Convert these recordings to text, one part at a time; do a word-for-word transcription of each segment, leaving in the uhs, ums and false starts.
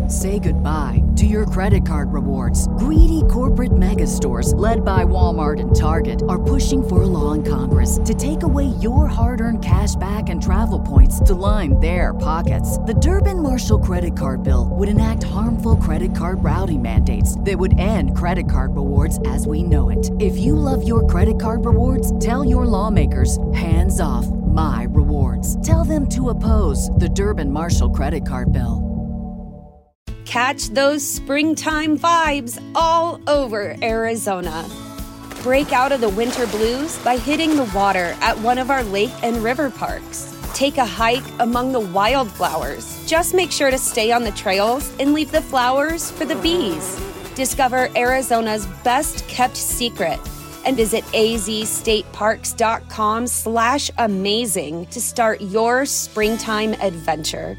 Say goodbye to your credit card rewards. Greedy corporate mega stores, led by Walmart and Target, are pushing for a law in Congress to take away your hard-earned cash back and travel points to line their pockets. The Durbin-Marshall credit card bill would enact harmful credit card routing mandates that would end credit card rewards as we know it. If you love your credit card rewards, tell your lawmakers, hands off my rewards. Tell them to oppose the Durbin-Marshall credit card bill. Catch those springtime vibes all over Arizona. Break out of the winter blues by hitting the water at one of our lake and river parks. Take a hike among the wildflowers. Just make sure to stay on the trails and leave the flowers for the bees. Discover Arizona's best kept secret and visit azstateparks.com slash amazing to start your springtime adventure.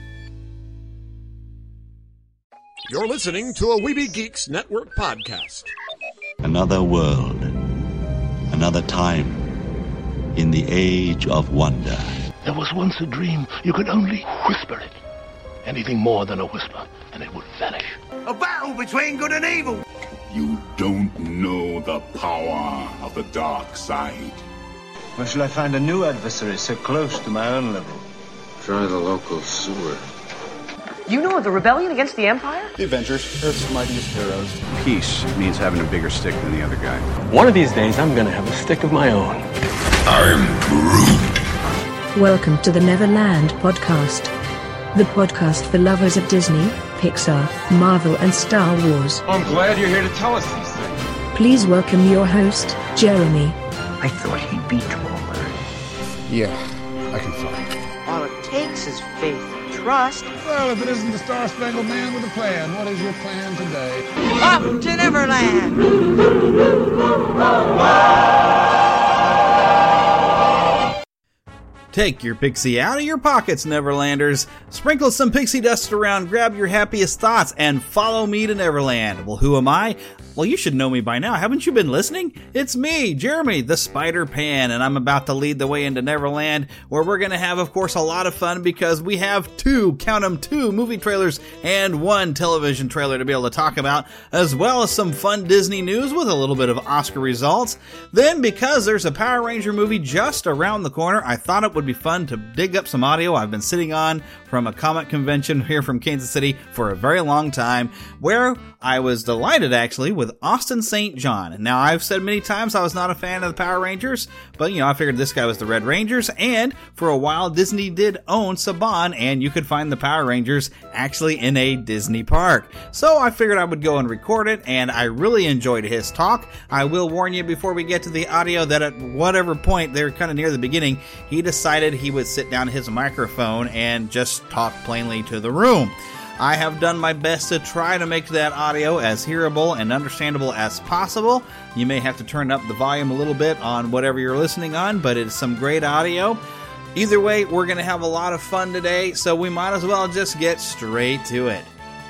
You're listening to a Weeby Geeks Network podcast. Another world, another time, in the age of wonder. There was once a dream. You could only whisper it. Anything more than a whisper, and it would vanish. A battle between good and evil. You don't know the power of the dark side. Where shall I find a new adversary so close to my own level? Try the local sewer. You know of the rebellion against the Empire? The Avengers, Earth's mightiest heroes. Peace means having a bigger stick than the other guy. One of these days, I'm gonna have a stick of my own. I'm Groot. Welcome to the Neverland Podcast. The podcast for lovers of Disney, Pixar, Marvel, and Star Wars. I'm glad you're here to tell us these things. Please welcome your host, Jeremy. I thought he'd be taller. Yeah, I can fly. All it takes is faith. Trust. Well, if it isn't the Star-Spangled Man with a plan, what is your plan today? Up to Neverland! Take your pixie out of your pockets, Neverlanders. Sprinkle some pixie dust around, grab your happiest thoughts, and follow me to Neverland. Well, who am I? Well, you should know me by now. Haven't you been listening? It's me, Jeremy, the Spider-Pan, and I'm about to lead the way into Neverland, where we're going to have, of course, a lot of fun because we have two, count them, two movie trailers and one television trailer to be able to talk about, as well as some fun Disney news with a little bit of Oscar results. Then, because there's a Power Ranger movie just around the corner, I thought it would be fun to dig up some audio I've been sitting on from a comic convention here from Kansas City for a very long time, where I was delighted, actually, with Austin Saint John. Now, I've said many times I was not a fan of the Power Rangers, but, you know, I figured this guy was the Red Rangers, and for a while, Disney did own Saban, and you could find the Power Rangers actually in a Disney park. So I figured I would go and record it, and I really enjoyed his talk. I will warn you before we get to the audio that at whatever point, they're kind of near the beginning, he decided he would sit down his microphone and just talk plainly to the room. I have done my best to try to make that audio as hearable and understandable as possible. You may have to turn up the volume a little bit on whatever you're listening on, but it's some great audio. Either way, we're going to have a lot of fun today, so we might as well just get straight to it.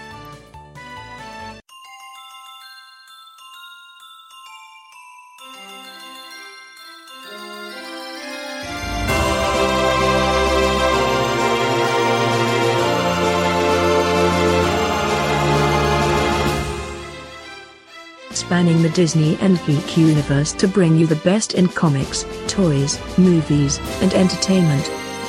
Spanning the Disney and geek universe to bring you the best in comics, toys, movies, and entertainment.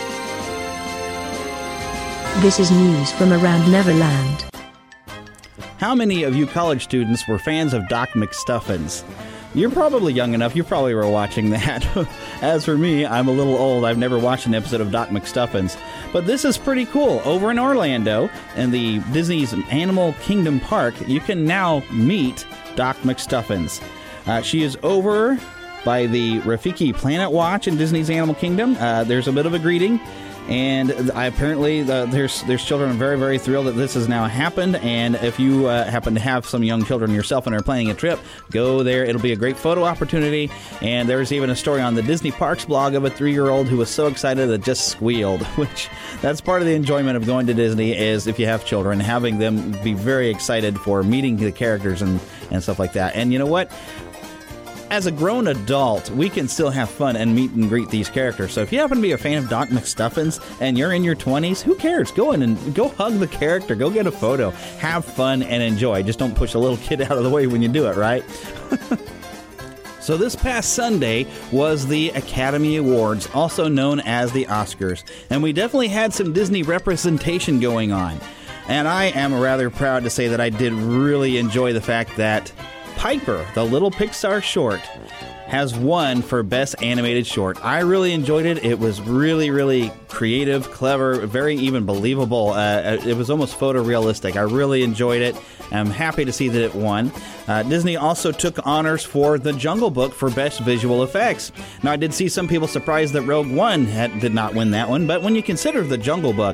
This is news from around Neverland. How many of you college students were fans of Doc McStuffins? You're probably young enough, you probably were watching that. As for me, I'm a little old. I've never watched an episode of Doc McStuffins. But this is pretty cool. Over in Orlando, in the Disney's Animal Kingdom Park, you can now meet Doc McStuffins. Uh, she is over by the Rafiki Planet Watch in Disney's Animal Kingdom. Uh, there's a bit of a greeting. And I apparently the, there's there's children very, very thrilled that this has now happened. And if you uh, happen to have some young children yourself and are planning a trip, go there. It'll be a great photo opportunity. And there's even a story on the Disney Parks blog of a three-year-old who was so excited that just squealed, which that's part of the enjoyment of going to Disney is if you have children, having them be very excited for meeting the characters and, and stuff like that. And you know what? as a grown adult, we can still have fun and meet and greet these characters. So if you happen to be a fan of Doc McStuffins and you're in your twenties, who cares? Go in and go hug the character. Go get a photo. Have fun and enjoy. Just don't push a little kid out of the way when you do it, right? So this past Sunday was the Academy Awards, also known as the Oscars. And we definitely had some Disney representation going on. And I am rather proud to say that I did really enjoy the fact that Piper, the little Pixar short, has won for Best Animated Short. I really enjoyed it. It was really, really creative, clever, very even believable. Uh, it was almost photorealistic. I really enjoyed it. I'm happy to see that it won. Uh, Disney also took honors for The Jungle Book for Best Visual Effects. Now, I did see some people surprised that Rogue One had, did not win that one, but when you consider The Jungle Book,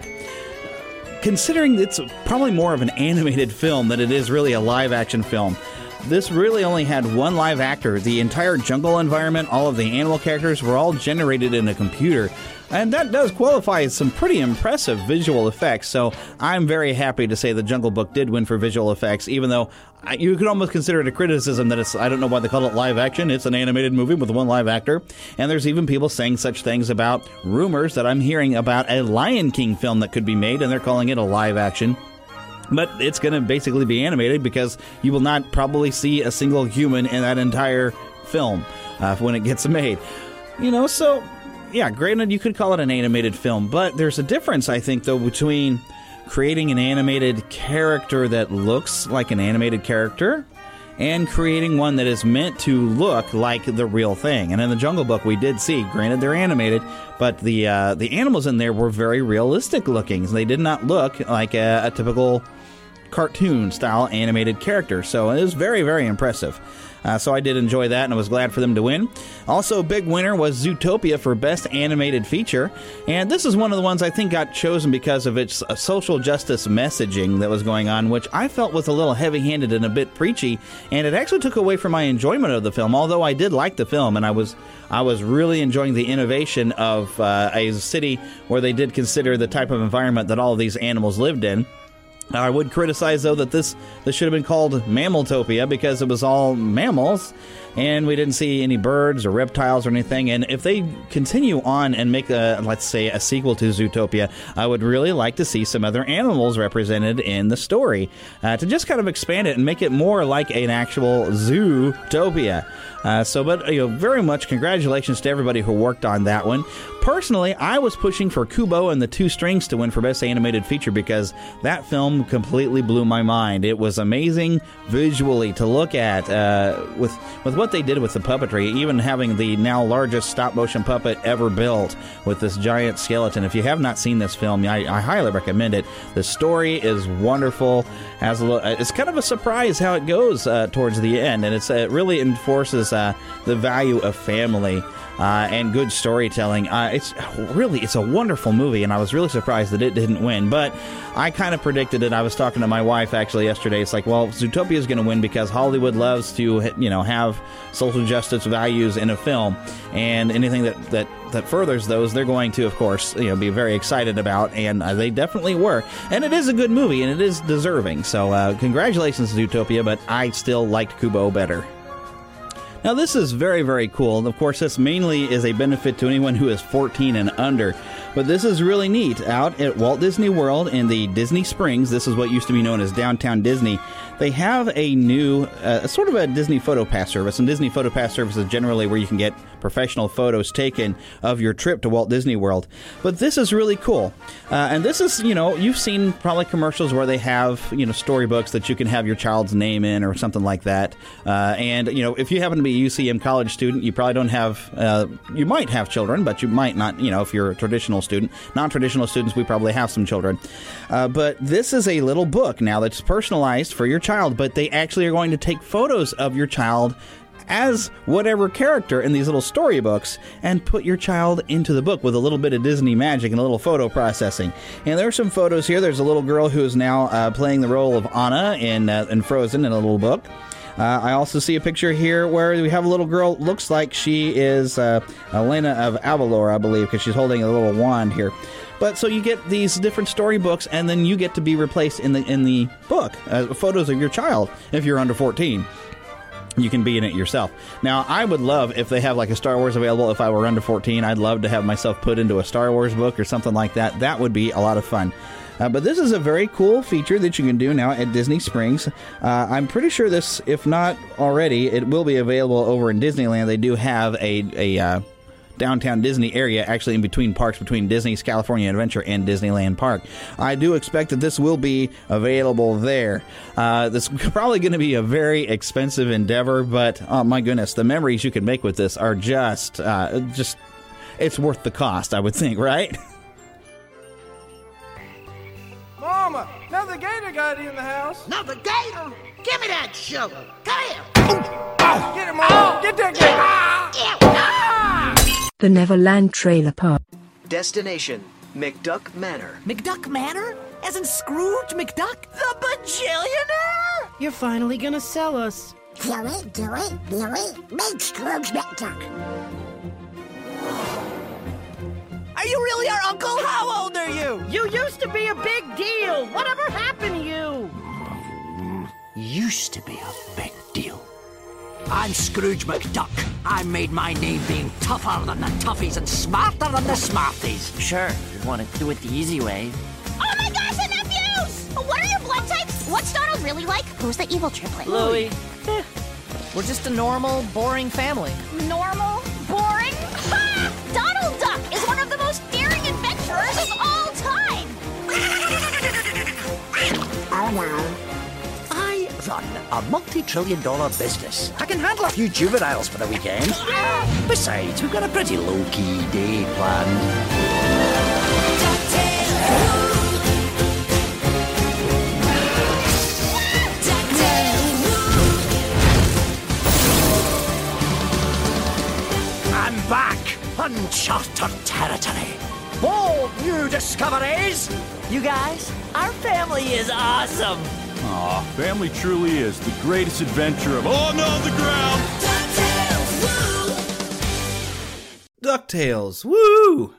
considering it's probably more of an animated film than it is really a live-action film, this really only had one live actor. The entire jungle environment, all of the animal characters were all generated in a computer. And that does qualify as some pretty impressive visual effects. So I'm very happy to say The Jungle Book did win for visual effects, even though I, you could almost consider it a criticism that it's, I don't know why they call it live action. It's an animated movie with one live actor. And there's even people saying such things about rumors that I'm hearing about a Lion King film that could be made, and they're calling it a live action. But it's going to basically be animated because you will not probably see a single human in that entire film uh, when it gets made. You know, so, yeah, granted, you could call it an animated film, but there's a difference, I think, though, between creating an animated character that looks like an animated character and creating one that is meant to look like the real thing. And in The Jungle Book, we did see, granted, they're animated, but the uh, the animals in there were very realistic looking. They did not look like a, a typical cartoon-style animated character. So it was very, very impressive. Uh, so I did enjoy that, and I was glad for them to win. Also, a big winner was Zootopia for Best Animated Feature. And this is one of the ones I think got chosen because of its uh, social justice messaging that was going on, which I felt was a little heavy-handed and a bit preachy. And it actually took away from my enjoyment of the film, although I did like the film, and I was I was really enjoying the innovation of uh, a city where they did consider the type of environment that all of these animals lived in. I would criticize, though, that this, this should have been called Mammaltopia because it was all mammals, and we didn't see any birds or reptiles or anything. And if they continue on and make, a, let's say, a sequel to Zootopia, I would really like to see some other animals represented in the story uh, to just kind of expand it and make it more like an actual Zootopia. Uh, so, but, you know, very much congratulations to everybody who worked on that one. Personally, I was pushing for Kubo and the Two Strings to win for Best Animated Feature because that film completely blew my mind. It was amazing visually to look at uh, with with what they did with the puppetry, even having the now largest stop-motion puppet ever built with this giant skeleton. If you have not seen this film, I, I highly recommend it. The story is wonderful. As a, it's kind of a surprise how it goes uh, towards the end, and it's, uh, it really enforces uh, the value of family. Uh, and good storytelling. Uh, it's really, it's a wonderful movie, and I was really surprised that it didn't win. But I kind of predicted it. I was talking to my wife actually yesterday. It's like, well, Zootopia is going to win because Hollywood loves to, you know, have social justice values in a film, and anything that that that furthers those, they're going to, of course, you know, be very excited about, and uh, they definitely were. And it is a good movie, and it is deserving. So, uh, congratulations, Zootopia. But I still liked Kubo better. Now, this is very, very cool. Of course, this mainly is a benefit to anyone who is fourteen and under. But this is really neat. Out at Walt Disney World in the Disney Springs, this is what used to be known as Downtown Disney, they have a new, uh, sort of a Disney Photo Pass service. And Disney Photo Pass service is generally where you can get professional photos taken of your trip to Walt Disney World. But this is really cool. Uh, and this is, you know, you've seen probably commercials where they have, you know, storybooks that you can have your child's name in or something like that. Uh, and, you know, if you happen to be a U C M college student, you probably don't have, uh, you might have children, but you might not, you know, if you're a traditional student. Non-traditional students, we probably have some children. Uh, but this is a little book now that's personalized for your child, but they actually are going to take photos of your child as whatever character in these little storybooks and put your child into the book with a little bit of Disney magic and a little photo processing. And there are some photos here. There's a little girl who is now uh, playing the role of Anna in, uh, in Frozen in a little book. Uh, I also see a picture here where we have a little girl, looks like she is uh, Elena of Avalor, I believe, because she's holding a little wand here. But so you get these different storybooks, and then you get to be replaced in the in the book, uh, photos of your child if you're under fourteen. you can be in it yourself. Now, I would love if they have like a Star Wars available. If I were under fourteen, I'd love to have myself put into a Star Wars book or something like that. That would be a lot of fun. Uh, but this is a very cool feature that you can do now at Disney Springs. Uh, I'm pretty sure this, if not already, it will be available over in Disneyland. They do have a, a uh, downtown Disney area, actually in between parks, between Disney's California Adventure and Disneyland Park. I do expect that this will be available there. Uh, this is probably going to be a very expensive endeavor, but oh my goodness, the memories you can make with this are just, uh, just, it's worth the cost, I would think, right? Mama, another gator got in the house. Another gator? Give me that sugar. Come here. Oh, oh. Get him, Mama. Get that gator. Ah. Ah. The Neverland Trailer Park. Destination, McDuck Manor. McDuck Manor? As in Scrooge McDuck? The bajillionaire? You're finally gonna sell us. Do it, do it, do it. Make Scrooge McDuck. Are you really our uncle? How old are you? You used to be a big deal. Whatever happened to you? Used to be a big deal. I'm Scrooge McDuck. I made my name being tougher than the toughies and smarter than the smarties. Sure, you want to do it the easy way. Oh my gosh, the nephews! What are your blood types? What's Donald really like? Who's the evil triplet? Louie. Eh, we're just a normal, boring family. Normal? Boring? Ha! Donald Duck is one of the most daring adventurers of all time! Oh no. I run a multi-trillion dollar business. I can handle a few juveniles for the weekend. Besides, we've got a pretty low-key day planned. I'm back! Uncharted territory. Bold new discoveries! You guys, our family is awesome. Aw, family truly is the greatest adventure of... Oh no, the ground! DuckTales, woo!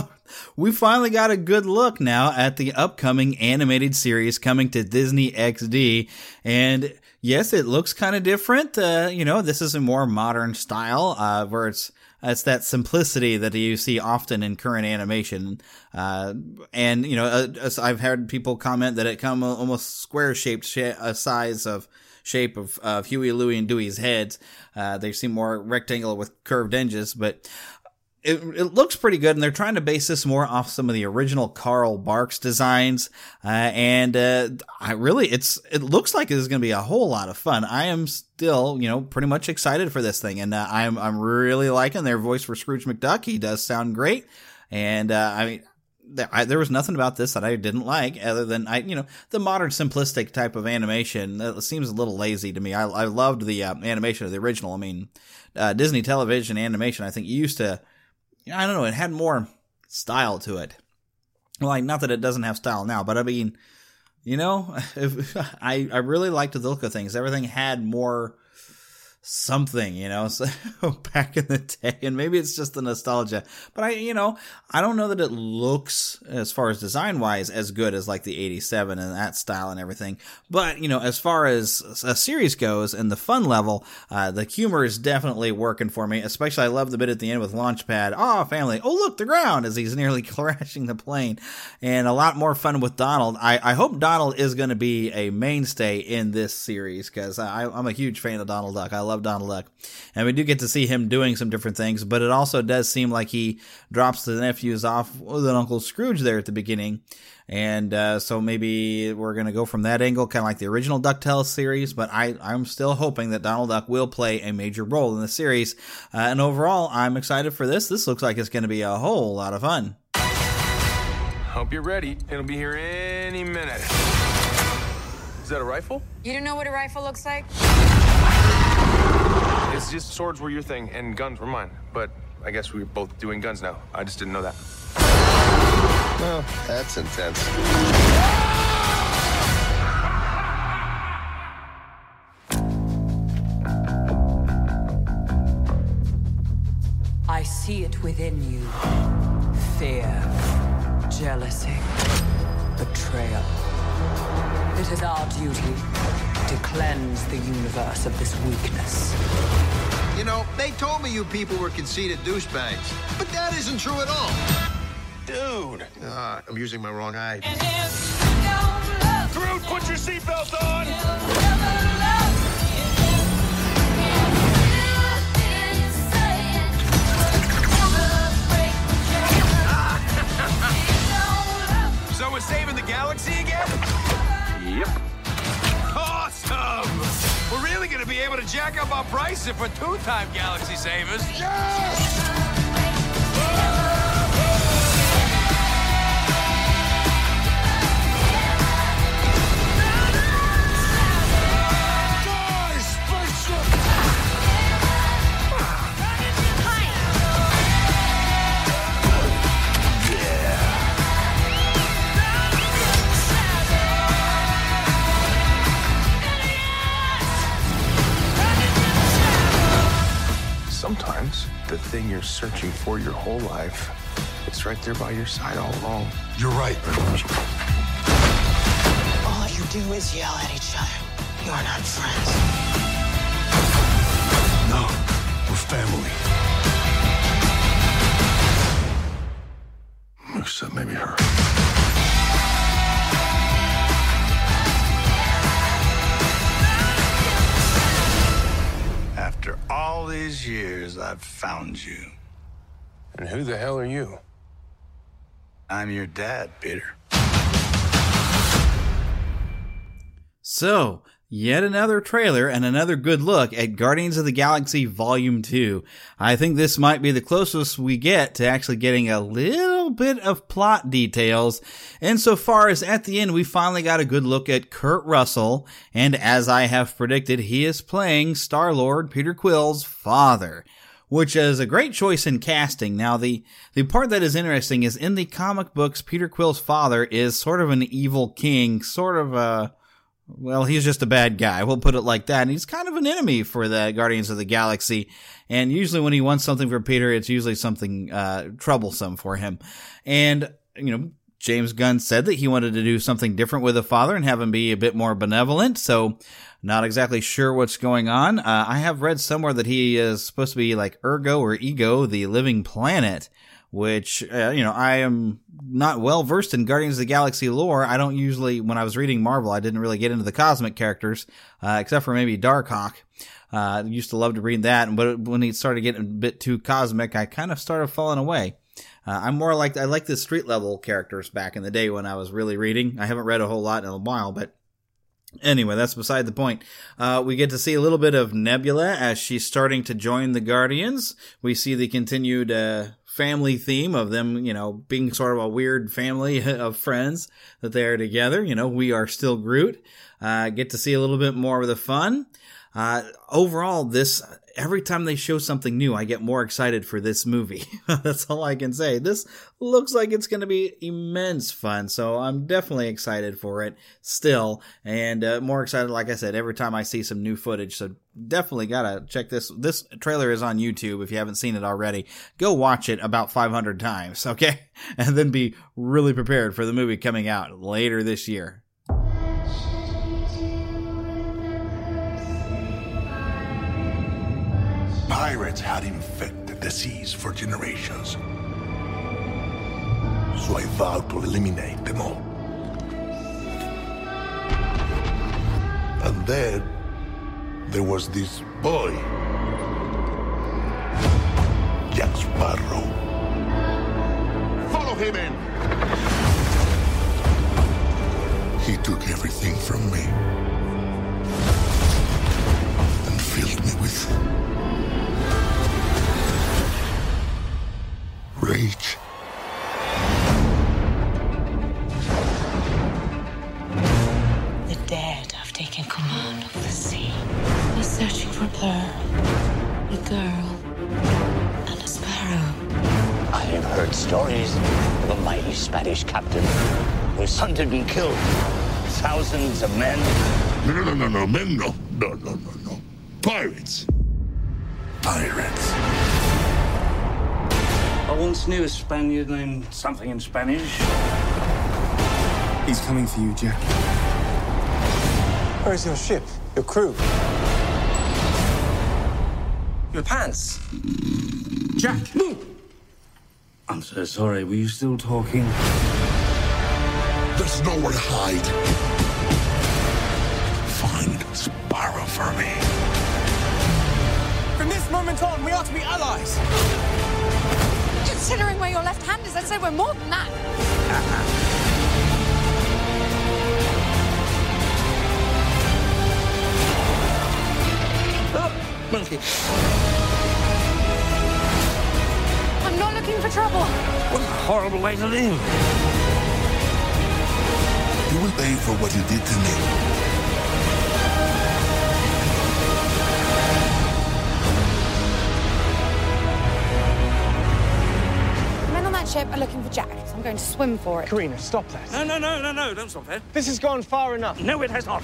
We finally got a good look now at the upcoming animated series coming to Disney X D, and yes, it looks kind of different. Uh, you know, this is a more modern style, uh, where it's It's that simplicity that you see often in current animation. Uh, and, you know, uh, I've heard people comment that it come almost square-shaped sh- uh, size of shape of, of Huey, Louie, and Dewey's heads. Uh, they seem more rectangular with curved edges, but it, it looks pretty good, and they're trying to base this more off some of the original Carl Barks designs. Uh, and, uh, I really, it's, it looks like it's going to be a whole lot of fun. I am still, you know, pretty much excited for this thing. And, uh, I'm, I'm really liking their voice for Scrooge McDuck. He does sound great. And, uh, I mean, there, I, there was nothing about this that I didn't like other than I, you know, the modern simplistic type of animation that seems a little lazy to me. I, I loved the uh, animation of the original. I mean, uh, Disney television animation, I think used to, I don't know, it had more style to it. Like, not that it doesn't have style now, but I mean, you know, if, I, I really liked the look of things. Everything had more something, you know, so back in the day, and maybe it's just the nostalgia, but I, you know, I don't know that it looks, as far as design wise, as good as like the eighty-seven and that style and everything. But, you know, as far as a series goes and the fun level, uh, the humor is definitely working for me. Especially, I love the bit at the end with Launchpad. Oh, family. Oh, look, the ground, as he's nearly crashing the plane. And a lot more fun with Donald. I, I hope Donald is going to be a mainstay in this series, because I'm a huge fan of Donald Duck. I love Donald Duck. And we do get to see him doing some different things, but it also does seem like he drops the nephews off with an Uncle Scrooge there at the beginning. And uh, so maybe we're going to go from that angle, kind of like the original DuckTales series, but I, I'm still hoping that Donald Duck will play a major role in the series. Uh, and overall, I'm excited for this. This looks like it's going to be a whole lot of fun. Hope you're ready. It'll be here any minute. Is that a rifle? You don't know what a rifle looks like? It's just swords were your thing and guns were mine. But I guess we're both doing guns now. I just didn't know that. Well, that's intense. I see it within you. Fear, jealousy, betrayal. It is our duty to cleanse the universe of this weakness. You know, they told me you people were conceited douchebags, but that isn't true at all. Dude. Uh, I'm using my wrong eye. Groot, put your seatbelt on! So we're saving the galaxy again? Yep. Awesome! We're really gonna be able to jack up our price if we're two-time galaxy savers. Yes! Sometimes the thing you're searching for your whole life, it's right there by your side all along. You're right. All you do is yell at each other. You're not friends. No, we're family. Except maybe her. After all these years, I've found you. And who the hell are you? I'm your dad, Peter. So, yet another trailer and another good look at Guardians of the Galaxy Volume two. I think this might be the closest we get to actually getting a little bit of plot details, insofar as at the end we finally got a good look at Kurt Russell, and as I have predicted, he is playing Star-Lord, Peter Quill's father, which is a great choice in casting. Now, the, the part that is interesting is in the comic books, Peter Quill's father is sort of an evil king, sort of a... Well, he's just a bad guy. We'll put it like that. And he's kind of an enemy for the Guardians of the Galaxy. And usually when he wants something for Peter, it's usually something uh troublesome for him. And, you know, James Gunn said that he wanted to do something different with the father and have him be a bit more benevolent. So, not exactly sure what's going on. Uh, I have read somewhere that he is supposed to be like Ergo or Ego, the living planet, which, uh, you know, I am not well versed in Guardians of the Galaxy lore. I don't usually, when I was reading Marvel, I didn't really get into the cosmic characters, uh, except for maybe Darkhawk. Uh, I used to love to read that, but when he started getting a bit too cosmic, I kind of started falling away. Uh, I'm more like, I like the street level characters back in the day when I was really reading. I haven't read a whole lot in a while, but anyway, that's beside the point. Uh, we get to see a little bit of Nebula as she's starting to join the Guardians. We see the continued, uh, family theme of them, you know, being sort of a weird family of friends that they are together. You know, we are still Groot. Uh, get to see a little bit more of the fun. Uh, overall, this, every time they show something new, I get more excited for this movie. That's all I can say. This looks like it's going to be immense fun, so I'm definitely excited for it still, and uh, more excited, like I said, every time I see some new footage, so definitely gotta check this. This trailer is on YouTube if you haven't seen it already. Go watch it about five hundred times, okay? And then be really prepared for the movie coming out later this year. Pirates had infected the seas for generations. So I vowed to eliminate them all. And then there was this boy, Jack Sparrow. Follow him in! He took everything from me and filled me with rage. The dead have taken command of the sea. They're searching for Pearl, a girl, and a sparrow. I have heard stories of a mighty Spanish captain whose son had been killed. Thousands of men. No, no, no, no, no, men, no. No, no, no, no. Pirates. Pirates. I once knew a Spaniard named something in Spanish. He's coming for you, Jack. Where's your ship? Your crew? Your pants? Jack! Move! I'm so sorry, were you still talking? There's nowhere to hide. Find Spyro for me. From this moment on, we are to be allies. Considering where your left hand is, I'd say we're more than that. Oh, monkey. I'm not looking for trouble. What a horrible way to live. You will pay for what you did to me. Ship are looking for Jack, so I'm going to swim for it. Karina, stop that. No, no, no, no, no, don't stop that. This has gone far enough. No, it has not.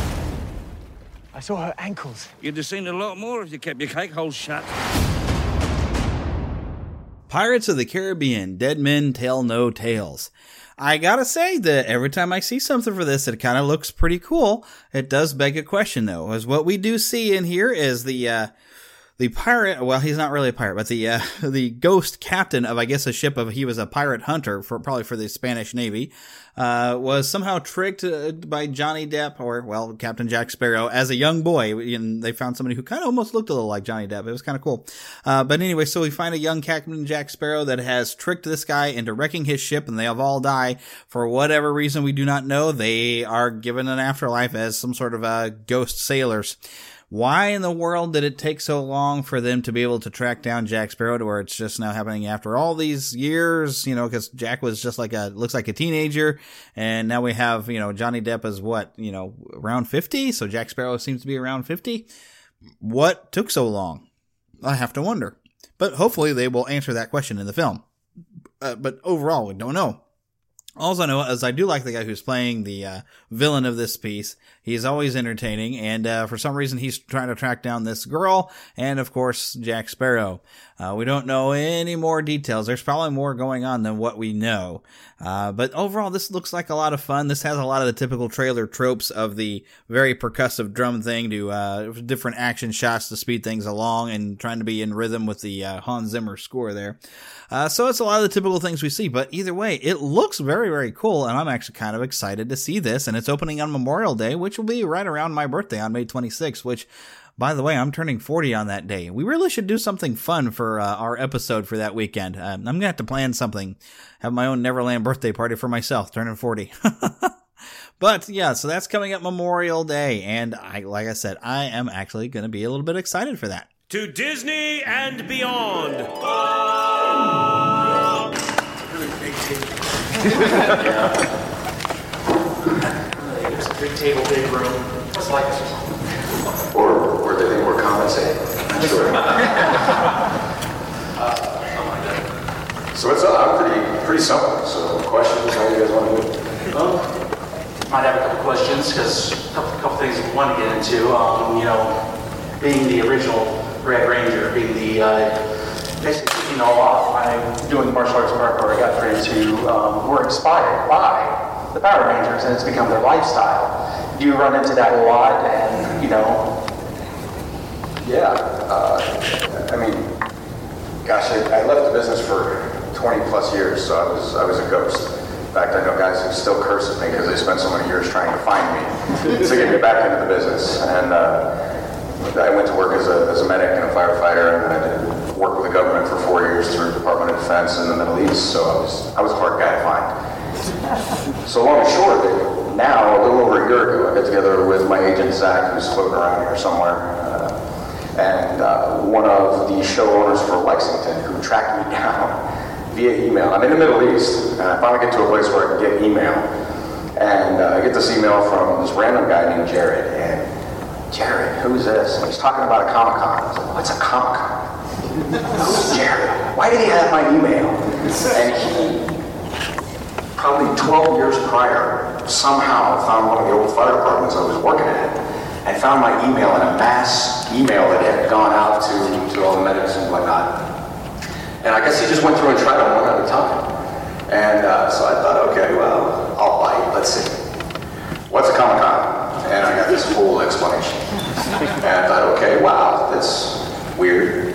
I saw her ankles. You'd have seen a lot more if you kept your cake hole shut. Pirates of the Caribbean, Dead Men Tell No Tales. I gotta say that every time I see something for this, it kind of looks pretty cool. It does beg a question, though, as what we do see in here is the, uh, The pirate, well, he's not really a pirate, but the uh, the ghost captain of, I guess, a ship of, he was a pirate hunter, for probably for the Spanish Navy, uh, was somehow tricked uh, by Johnny Depp, or, well, Captain Jack Sparrow, as a young boy. And they found somebody who kind of almost looked a little like Johnny Depp. It was kind of cool. Uh, but anyway, so we find a young Captain Jack Sparrow that has tricked this guy into wrecking his ship, and they have all died. For whatever reason we do not know, they are given an afterlife as some sort of uh, ghost sailors. Why in the world did it take so long for them to be able to track down Jack Sparrow to where it's just now happening after all these years? You know, because Jack was just like a, looks like a teenager. And now we have, you know, Johnny Depp is what, you know, around fifty. So Jack Sparrow seems to be around fifty. What took so long? I have to wonder. But hopefully they will answer that question in the film. Uh, but overall, we don't know. All I know is I do like the guy who's playing the uh, villain of this piece. He's always entertaining, and uh, for some reason he's trying to track down this girl, and of course Jack Sparrow. Uh, we don't know any more details. There's probably more going on than what we know. Uh, but overall, this looks like a lot of fun. This has a lot of the typical trailer tropes of the very percussive drum thing to uh, different action shots to speed things along and trying to be in rhythm with the uh, Hans Zimmer score there. Uh, so it's a lot of the typical things we see, but either way, it looks very, very cool, and I'm actually kind of excited to see this, and it's opening on Memorial Day, which will be right around my birthday on May twenty-sixth, which, by the way, I'm turning forty on that day. We really should do something fun for uh, our episode for that weekend. Uh, I'm going to have to plan something, have my own Neverland birthday party for myself, turning forty. But yeah, so that's coming up Memorial Day, and I, like I said, I am actually going to be a little bit excited for that. To Disney and beyond. It's a big table, big room. What's like this? Or, or they think we're compensating. I'm sure. uh, oh my God. So it's uh, pretty, pretty simple. So questions, how you guys want to do it? Well, might have a couple questions, because a couple, couple things we want to get into. Um, you know, being the original Red Ranger, being the, uh, basically kicking all off. I'm doing the martial arts parkour. I got friends who um, were inspired by the Power Rangers, and it's become their lifestyle. Do you run into that a lot, and, you know? Yeah. Uh, I mean, gosh, I, I left the business for twenty plus years, so I was, I was a ghost. In fact, I know guys who still curse at me because they spent so many years trying to find me to get me back into the business. And, uh, I went to work as a, as a medic and a firefighter, and I did work with the government for four years through the Department of Defense in the Middle East, so I was I was a hard guy to find. So long and short, now, a little over a year ago, I got together with my agent, Zach, who's floating around here somewhere, uh, and uh, one of the show owners for Lexington, who tracked me down via email. I'm in the Middle East, and I finally get to a place where I can get email, and uh, I get this email from this random guy named Jared, and Jared, who's this? And he's talking about a Comic-Con. I was like, what's a Comic-Con? Who's Jared? Why did he have my email? And he, probably twelve years prior, somehow found one of the old fire departments I was working at, and found my email in a mass email that had gone out to, to all the medics and whatnot. And I guess he just went through and tried them one at a time. And uh, so I thought, okay, well, I'll bite. Let's see. What's a Comic-Con? then I got this whole explanation. And I thought, okay, wow, that's weird.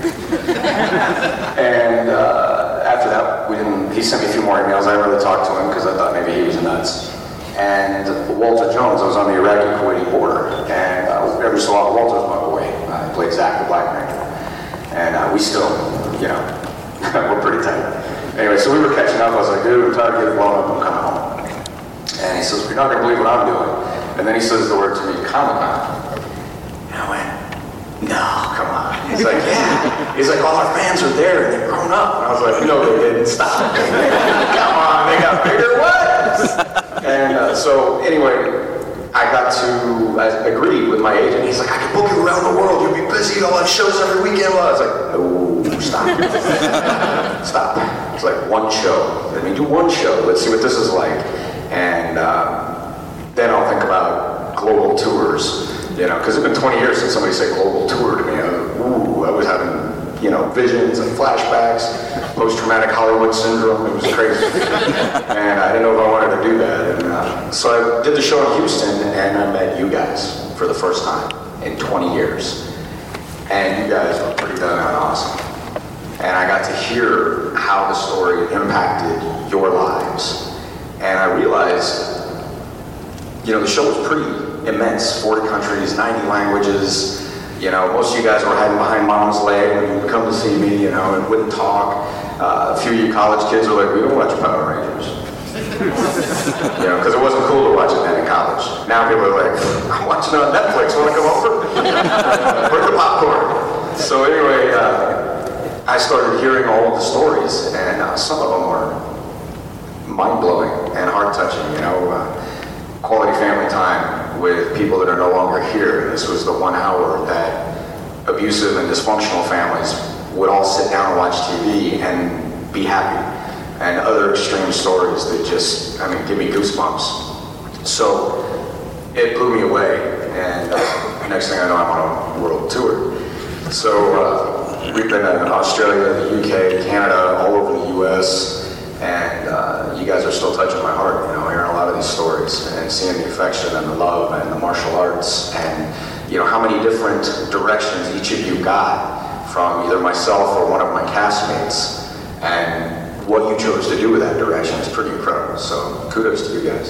And uh, after that, we didn't, he sent me a few more emails. I didn't really talk to him because I thought maybe he was nuts. And Walter Jones, I was on the Iraqi-Kuwaiti border, and uh, every so often Walter's my boy. I played Zach the Black Ranger. And uh, we still, you know, we're pretty tight. Anyway, so we were catching up. I was like, dude, I'm tired of getting blown up. I'm coming home. And he says, you're not going to believe what I'm doing. And then he says the word to me, Comic-Con. And I went, no, come on. He's like, yeah. He's like, all our fans are there and they've grown up. And I was like, no, they didn't. Stop. Come on, they got bigger. What? And uh, so anyway, I got to, I agreed with my agent. He's like, I can book you around the world. You'll be busy. You'll have shows every weekend. I was like, no, stop. Stop. It's like one show. I mean, do one show. Let's see what this is like. And uh, then I'll think about global tours. You know, because it's been twenty years since somebody said global tour to me. I was, ooh, I was having, you know, visions and flashbacks, post-traumatic Hollywood syndrome. It was crazy. And I didn't know if I wanted to do that. And uh, so I did the show in Houston, and I met you guys for the first time in twenty years. And you guys were pretty darn awesome. And I got to hear how the story impacted your lives. And I realized, you know, the show was pretty immense, forty countries, ninety languages. You know, most of you guys were hiding behind mom's leg when you would come to see me, you know, and wouldn't talk. Uh, a few of you college kids were like, we don't watch Power Rangers. You know, because it wasn't cool to watch it then in college. Now people are like, I'm watching it on Netflix, want to come over? Bring the popcorn. So anyway, uh, I started hearing all of the stories, and uh, some of them were mind-blowing and heart-touching, you know. Uh, quality family time with people that are no longer here. This was the one hour that abusive and dysfunctional families would all sit down and watch T V and be happy. And other extreme stories that just, I mean, give me goosebumps. So it blew me away. And uh, next thing I know, I'm on a world tour. So uh, we've been in Australia, the U K, Canada, all over the U S, and uh, you guys are still touching my heart, you know, hearing a lot of these stories and seeing the affection and the love and the martial arts and, you know, how many different directions each of you got from either myself or one of my castmates, and what you chose to do with that direction is pretty incredible. So kudos to you guys.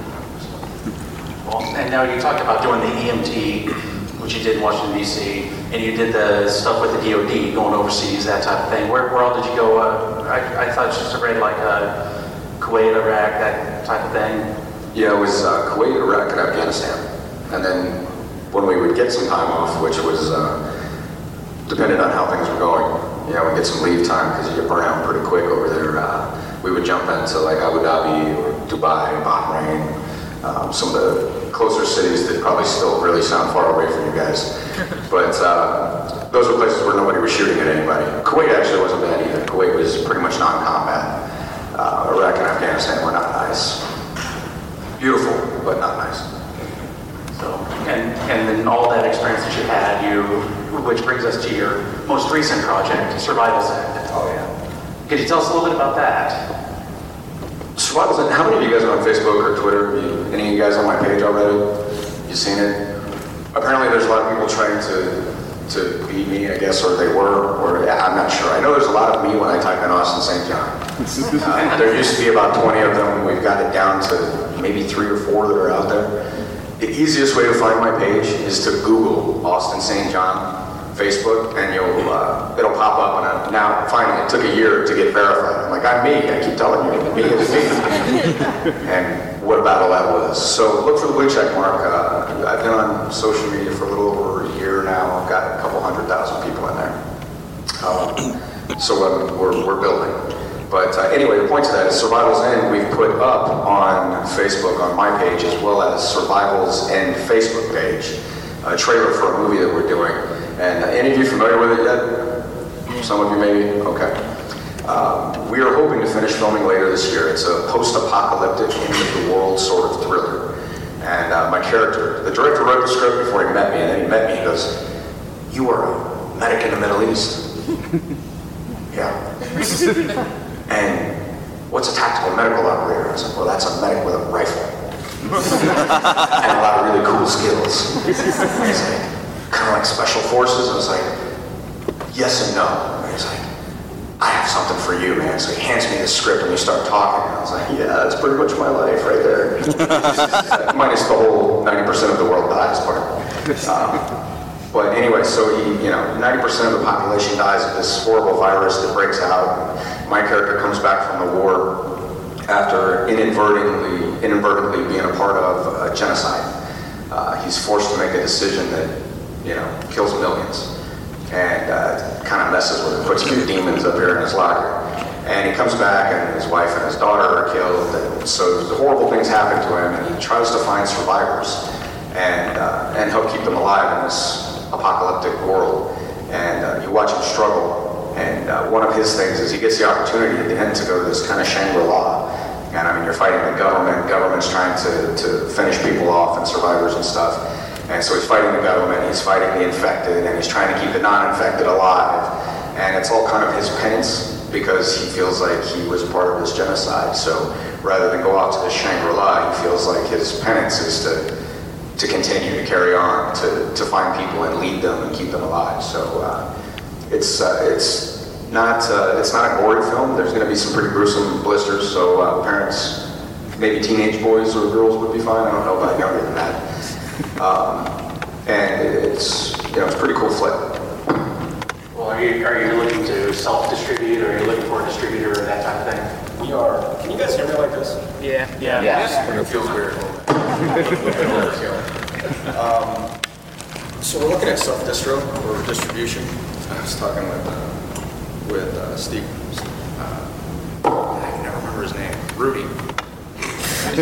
Well, and now you talked about doing the E M T, which you did in Washington, D C, and you did the stuff with the D O D, going overseas, that type of thing. Where, where all did you go? Uh, I, I thought you just read like uh, Kuwait, Iraq, that type of thing. Yeah, it was uh, Kuwait, Iraq, and Afghanistan. And then when we would get some time off, which was uh, dependent on how things were going, you know, we get some leave time because you get burnt out pretty quick over there. Uh, we would jump into like Abu Dhabi or Dubai, Bahrain, um, some of the closer cities that probably still really sound far away from you guys. But uh, those were places where nobody was shooting at anybody. Kuwait actually wasn't bad either. Kuwait was pretty much non-combat. Uh, Iraq and Afghanistan were not nice. Beautiful, but not nice. So, and, and then all that experience that you had, you, which brings us to your most recent project, Survival Zen. Oh yeah. Could you tell us a little bit about that? Survival Zen, how many of you guys are on Facebook or Twitter? You, any of you guys on my page already? You seen it? Apparently there's a lot of people trying to to beat me, I guess, or they were, or yeah, I'm not sure. I know there's a lot of me when I type in Austin Saint John. Uh, there used to be about twenty of them. We've got it down to maybe three or four that are out there. The easiest way to find my page is to Google Austin Saint John Facebook, and you'll uh, it'll pop up. And I, now, finally, it took a year to get verified. I'm like, I'm me. I keep telling you, me is me. And what a battle that was. So look for the blue check mark. Uh, I've been on social media for a little over a year now. I've got a couple hundred thousand people in there. Um, so um, we're we're building. But uh, anyway, the point to that is Survival's End, we've put up on Facebook, on my page, as well as Survival's End Facebook page, a trailer for a movie that we're doing. And uh, any of you familiar with it yet? Some of you maybe? Okay. Uh, we are hoping to finish filming later this year. It's a post-apocalyptic, end-of-the-world sort of thriller. And uh, my character, the director wrote the script before he met me, and then he met me, he goes, "You are a medic in the Middle East." Yeah. And what's a tactical medical operator? I said, well, that's a medic with a rifle. and a lot of really cool skills. He's like, kind of like special forces. I was like, yes and no. And he's like, I have something for you, man. So he hands me the script and we start talking. And I was like, yeah, that's pretty much my life right there. Minus the whole ninety percent of the world dies part. Um, but anyway, so he, you know, ninety percent of the population dies of this horrible virus that breaks out. My character comes back from the war after inadvertently, inadvertently being a part of a genocide. Uh, he's forced to make a decision that, you know, kills millions. And uh, kind of messes with him, puts new demons up here in his locker. And he comes back and his wife and his daughter are killed. And so the horrible things happen to him and he tries to find survivors and, uh, and help keep them alive in this apocalyptic world. And uh, you watch him struggle. And uh, one of his things is he gets the opportunity at the end to go to this kind of Shangri-La. And I mean, you're fighting the government. Government's trying to, to finish people off and survivors and stuff. And so he's fighting the government, he's fighting the infected, and he's trying to keep the non-infected alive. And it's all kind of his penance because he feels like he was part of this genocide. So rather than go out to the Shangri-La, he feels like his penance is to to continue to carry on, to, to find people and lead them and keep them alive. So uh, it's uh, it's not uh, it's not a gory film. There's going to be some pretty gruesome blisters. So uh, parents, maybe teenage boys or girls would be fine. I don't know about younger than that. Um, and it's, you know, it's a pretty cool flick. Well, are you, are you looking to self-distribute, or are you looking for a distributor or that type of thing? We are. Can you guys hear me like this? Yeah. Yeah. Yeah. It feels weird. um, so we're looking at self-distro or distribution. I was talking with uh, with uh, Steve. Uh, I can never remember his name. Rudy. Sam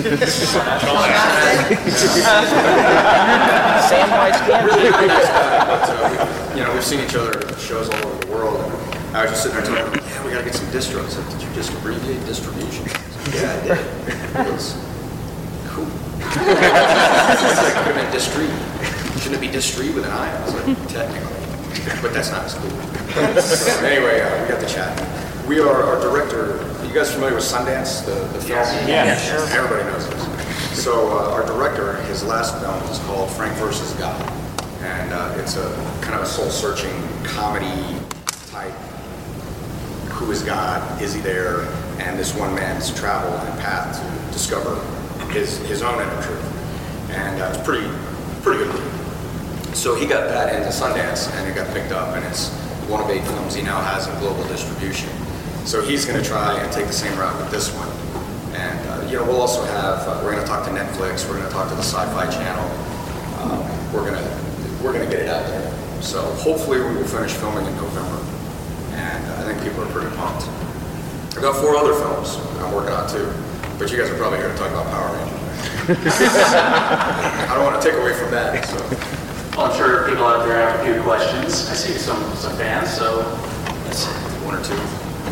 White's really nice guy, but uh, we, you know, we've seen each other at shows all over the world. And I was just sitting there talking, yeah, we gotta get some distros. I was like, did you just abbreviate distribution? I was like, yeah, I did. It was cool. It's like, couldn't it distri? Shouldn't it be distri with an I? I was like, technically, but that's not as cool. So anyway, uh, we got the chat. We are our director. You guys familiar with Sundance, the, the film? Yes. Yes. Everybody knows this. So uh, our director, his last film is called Frank versus God. And uh, it's a kind of a soul-searching comedy type. Who is God? Is he there? And this one man's travel and path to discover his, his own inner truth. And uh, it's pretty, pretty good movie. So he got that into Sundance and it got picked up, and it's one of eight films he now has in global distribution. So he's going to try and take the same route with this one. And, uh, you know, we'll also have, uh, we're going to talk to Netflix, we're going to talk to the Sci-Fi Channel. Um, we're going to we're going to get it out there. So hopefully we will finish filming in November. And uh, I think people are pretty pumped. I've got four other films I'm working on too, but you guys are probably here to talk about Power Rangers. I don't want to take away from that. So. Well, I'm sure people out there have a few questions. I see some, some fans, so let's see. One or two.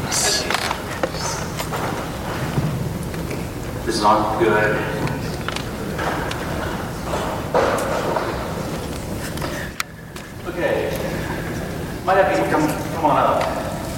This is all good. Okay. Might have people come, come on up.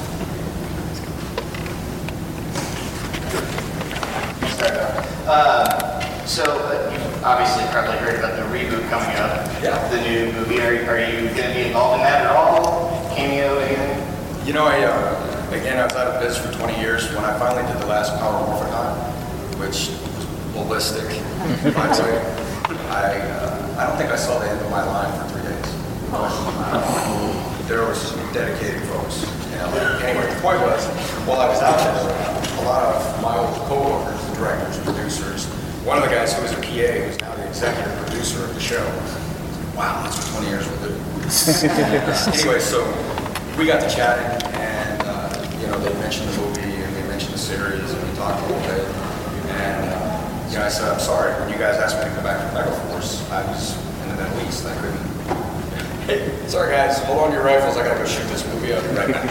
I'll start out. Uh, so, uh, you've obviously probably heard about the reboot coming up. Yeah. The new movie. Are, are you going to be involved in that at all? Cameo, anything? You know, I, uh, again, I was out of biz for twenty years. When I finally did the last Power Morphicon, which was ballistic, by the way, I, uh, I don't think I saw the end of my line for three days. Uh, there were some dedicated folks. You know, anyway, the point was, while I was out there, a lot of my old co-workers, the directors, producers, one of the guys who was a P A, who's now the executive producer of the show, wow, that's what twenty years will do. Anyway, so we got to chatting, and uh, you know, they mentioned the movie and they mentioned the series, and we talked a little bit. And uh, you know, I said, I'm sorry, when you guys asked me to come back from Megaforce, I was in the Middle East. I couldn't. Hey, sorry guys, hold on to your rifles. I gotta go shoot this movie out right now.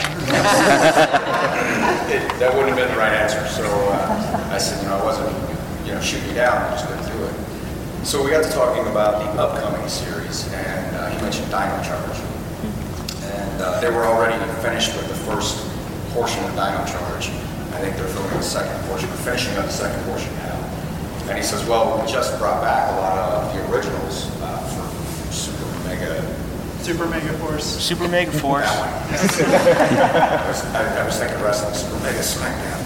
it, that wouldn't have been the right answer. So uh, I said, you know, I wasn't, you know, shooting down. I just couldn't do it. So we got to talking about the upcoming series, and uh, he mentioned Dino Charge. And uh, they were already finished with the first portion of Dino Charge. I think they're filming the second portion, or finishing up the second portion now. And he says, well, we just brought back a lot of the originals uh, for Super Mega... Super Mega Force. Super Mega Force. That one. I, was, I, I was thinking wrestling, Super Mega SmackDown.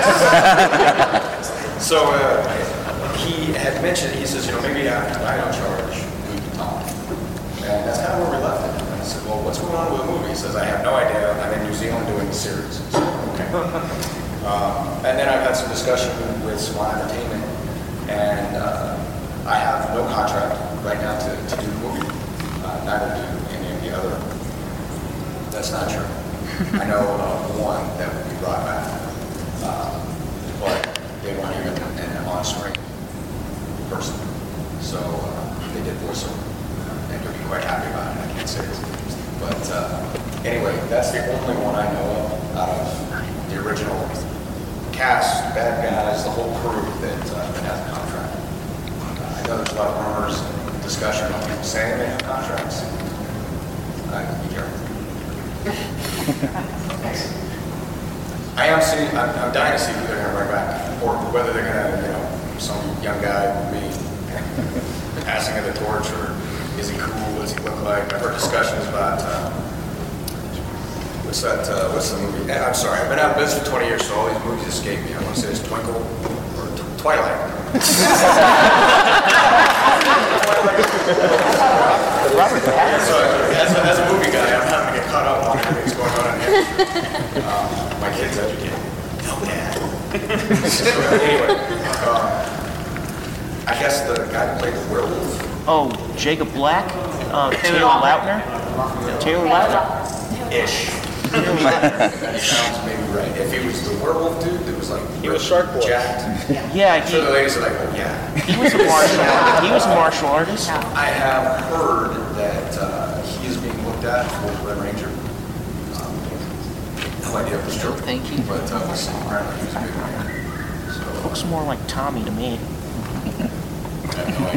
So uh, he had mentioned, he says, you know, maybe after I don't charge, we can talk. And that's kind of where we left it. And I said, well, what's going on with the movie? He says, I have no idea. I'm in New Zealand doing the series. I said, okay. Um, and then I've had some discussion with Swan Entertainment, and uh, I have no contract right now to, to do the movie. Uh, neither do any of the other. That's not true. I know of one that would be brought back, uh, but they weren't even an on-screen person. So uh, they did voiceover, and you'll be quite happy about it. I can't say this. But uh, anyway, that's the only one I know of out of the original cast, bad guys, the whole crew that, uh, that has a contract. Uh, I know there's a lot of rumors and discussion on people saying they have contracts. I can be careful. I am seeing, I'm, I'm dying to see who they're going to bring back, or whether they're going to, you know, some young guy with me passing of the torch, or is he cool, what does he look like? I've heard discussions about, uh, what's that, uh, what's the movie? Eh, I'm sorry, I've been out of business for twenty years, so all these movies escape me. I want to say it's Twinkle, or t Twilight. So, as a, as a movie guy, I'm having to get caught up on everything that's going on in here. Um, my kid's educated. No, Dad. So, anyway, um, I guess the guy who played the werewolf. Oh, Jacob Black? Uh, Taylor Lautner? Taylor Lautner? Ish. That sounds maybe right. If he was the werewolf dude, it was like he was shark jacked. Yeah, he, so the ladies are like, oh yeah. He was a martial. He was a martial artist. I have heard that uh, he is being looked at for Red Ranger. Um, no idea if it's true. Thank you. But uh, apparently he's a big man. So looks more like Tommy to me. I have no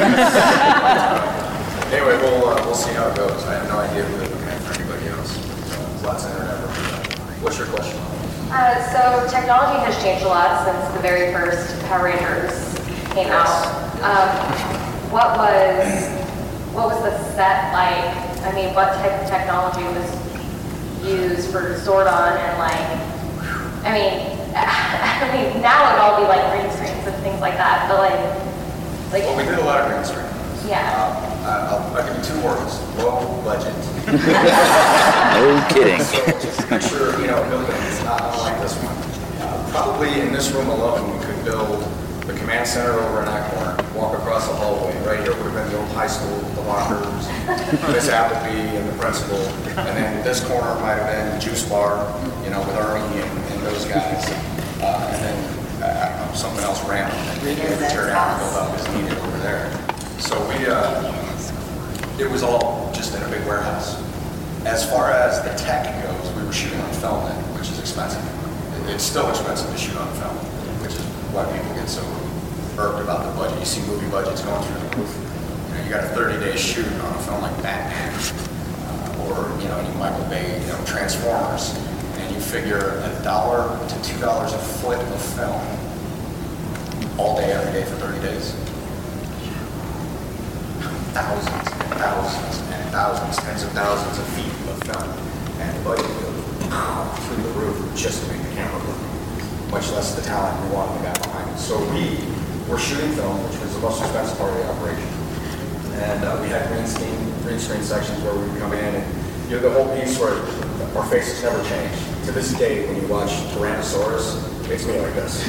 idea. Anyway, we'll uh, we'll see how it goes. I have no idea who they're looking at for anybody else. Lots of internet. What's your question? Uh, so technology has changed a lot since the very first Power Rangers came yes. out. Um, what was what was the set like? I mean, what type of technology was used for Zordon and like? I mean, I mean now it'd all be like green screens and things like that, but like, like. Well, we did a lot of green screen. Yeah. Um, I'll, I'll give you two words: low budget. No kidding. So just picture, you know, a building that's not unlike this one. Uh, probably in this room alone, we could build the command center over in that corner, walk across the hallway. Right here would have been the old high school, the lockers, Miss Appleby and the principal. And then this corner might have been the juice bar, you know, with Ernie and, and those guys. Uh, and then uh, something else random that we could tear down and build up as needed over there. So we, uh, it was all just in a big warehouse. As far as the tech goes, we were shooting on film then, which is expensive. It's still expensive to shoot on film, which is why people get so irked about the budget. You see movie budgets going through the roof. You know, you got a thirty day shoot on a film like Batman, uh, or you know, any Michael Bay, you know, Transformers, and you figure a dollar to two dollars a foot of film all day, every day for thirty days. Thousands and thousands and thousands, tens of thousands of feet of film, and the budget would go through the roof just to make the camera work, much less the talent we wanted the guy behind it. So we were shooting film, which was the most expensive part of the operation, and uh, we had green screen, green screen sections where we would come in, and you know the whole piece where our faces never change. To this day, when you watch Tyrannosaurus, it's me like this.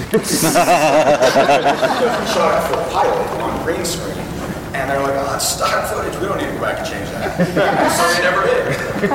Shot it for a pilot on green screen. And they're like, oh, it's stock footage. We don't need to go back and change that. So they never did.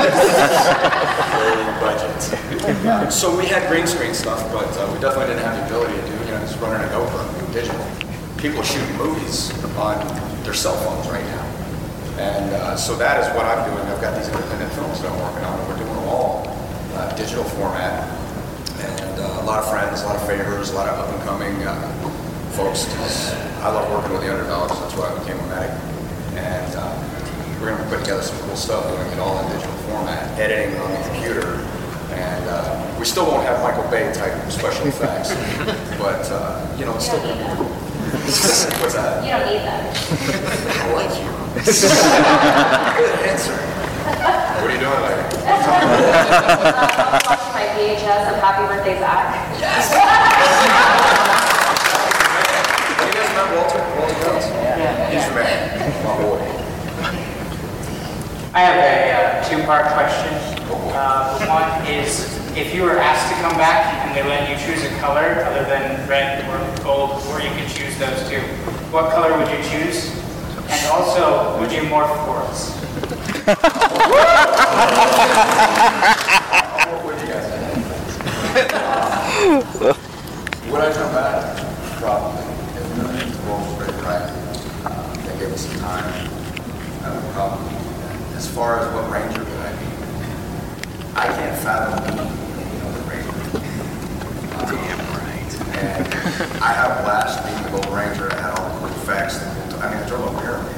Budget. So we had green screen stuff, but uh, we definitely didn't have the ability to do, you know, just running a GoPro, digital. People are shooting movies on their cell phones right now. And uh, so that is what I'm doing. I've got these independent films that I'm working on, and we're doing them all uh, digital format. And uh, a lot of friends, a lot of favors, a lot of up-and-coming uh, folks. I love working with the underdogs, that's why I became a medic. And uh, we're going to put together some cool stuff, doing it all in digital format, editing on the computer. And uh, we still won't have Michael Bay type special effects, but uh, you know, it's still going to be cool. What's that? You don't need them. I like you. Good answer. What are you doing later? uh, watching my V H S of Happy Birthday, Zach. Yes. You guys remember Walter? Walter Jones? Yeah. He's the man. My boy. I have a uh, two-part question. Uh, one is, if you were asked to come back and they let you choose a color other than red or gold, or you could choose those two, what color would you choose? And also, would you morph for us? What do you guys think? Would I come back? Probably. If the role was written right, uh, they gave me some time, I would probably. As far as what Ranger would I be, I can't fathom being any other Ranger. Um, Damn right. And I have a blast being the Gold Ranger. I had all the cool effects. The cool I mean, I drove a Paraman.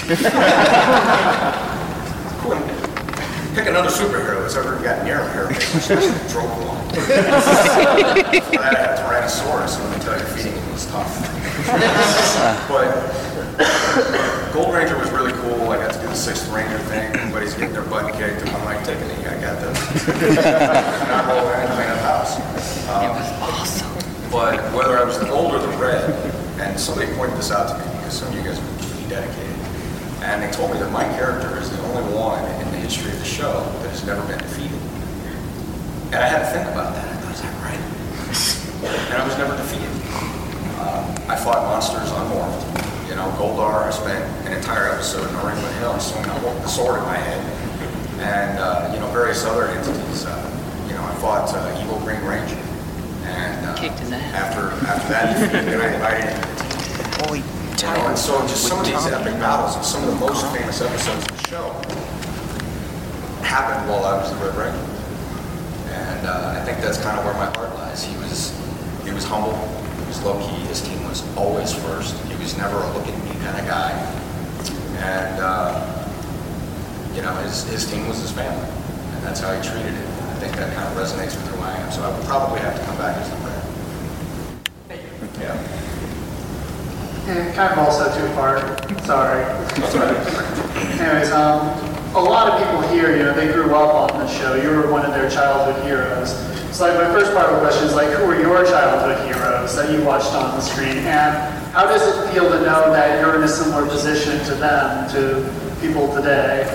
Cool. Pick another superhero that's ever gotten near a Paraman. I drove one. But I had a Tyrannosaurus, and let me tell you, feeding him was tough. But Gold Ranger was really cool. I got to do the sixth Ranger thing. Everybody's getting their butt kicked, and I'm like, take a knee, I got this. Not roll anything in the house. Um, it was awesome. But whether I was the gold or the red, and somebody pointed this out to me because some of you guys were really dedicated, and they told me that my character is the only one in the history of the show that has never been defeated. And I had to think about that. I thought, is that right? And I was never defeated. Um, I fought monsters unmorphed. You know, Goldar, I spent an entire episode in Ringwood Hill swinging a sword in my head. And, uh, you know, various other entities. Uh, you know, I fought uh, Evil Green Ranger. And uh, Kicked his ass. After, after that defeat, then I invited him to the team. Holy you know, and so just some of these epic battles and some of the most famous episodes of the show happened while I was the Red Ranger. And uh, I think that's kind of where my heart lies. He was, he was humble. He was low-key. His team was always first. He was never a look-at-me kind of guy. And, uh, you know, his, his team was his family. And that's how he treated it. And I think that kind of resonates with who I am. So I would probably have to come back as the Red. Yeah. And kind of also two-part. Sorry. Anyways, um, a lot of people here, you know, they grew up on the show. You were one of their childhood heroes. So like my first part of the question is like, who were your childhood heroes that you watched on the screen? And how does it feel to know that you're in a similar position to them, to people today?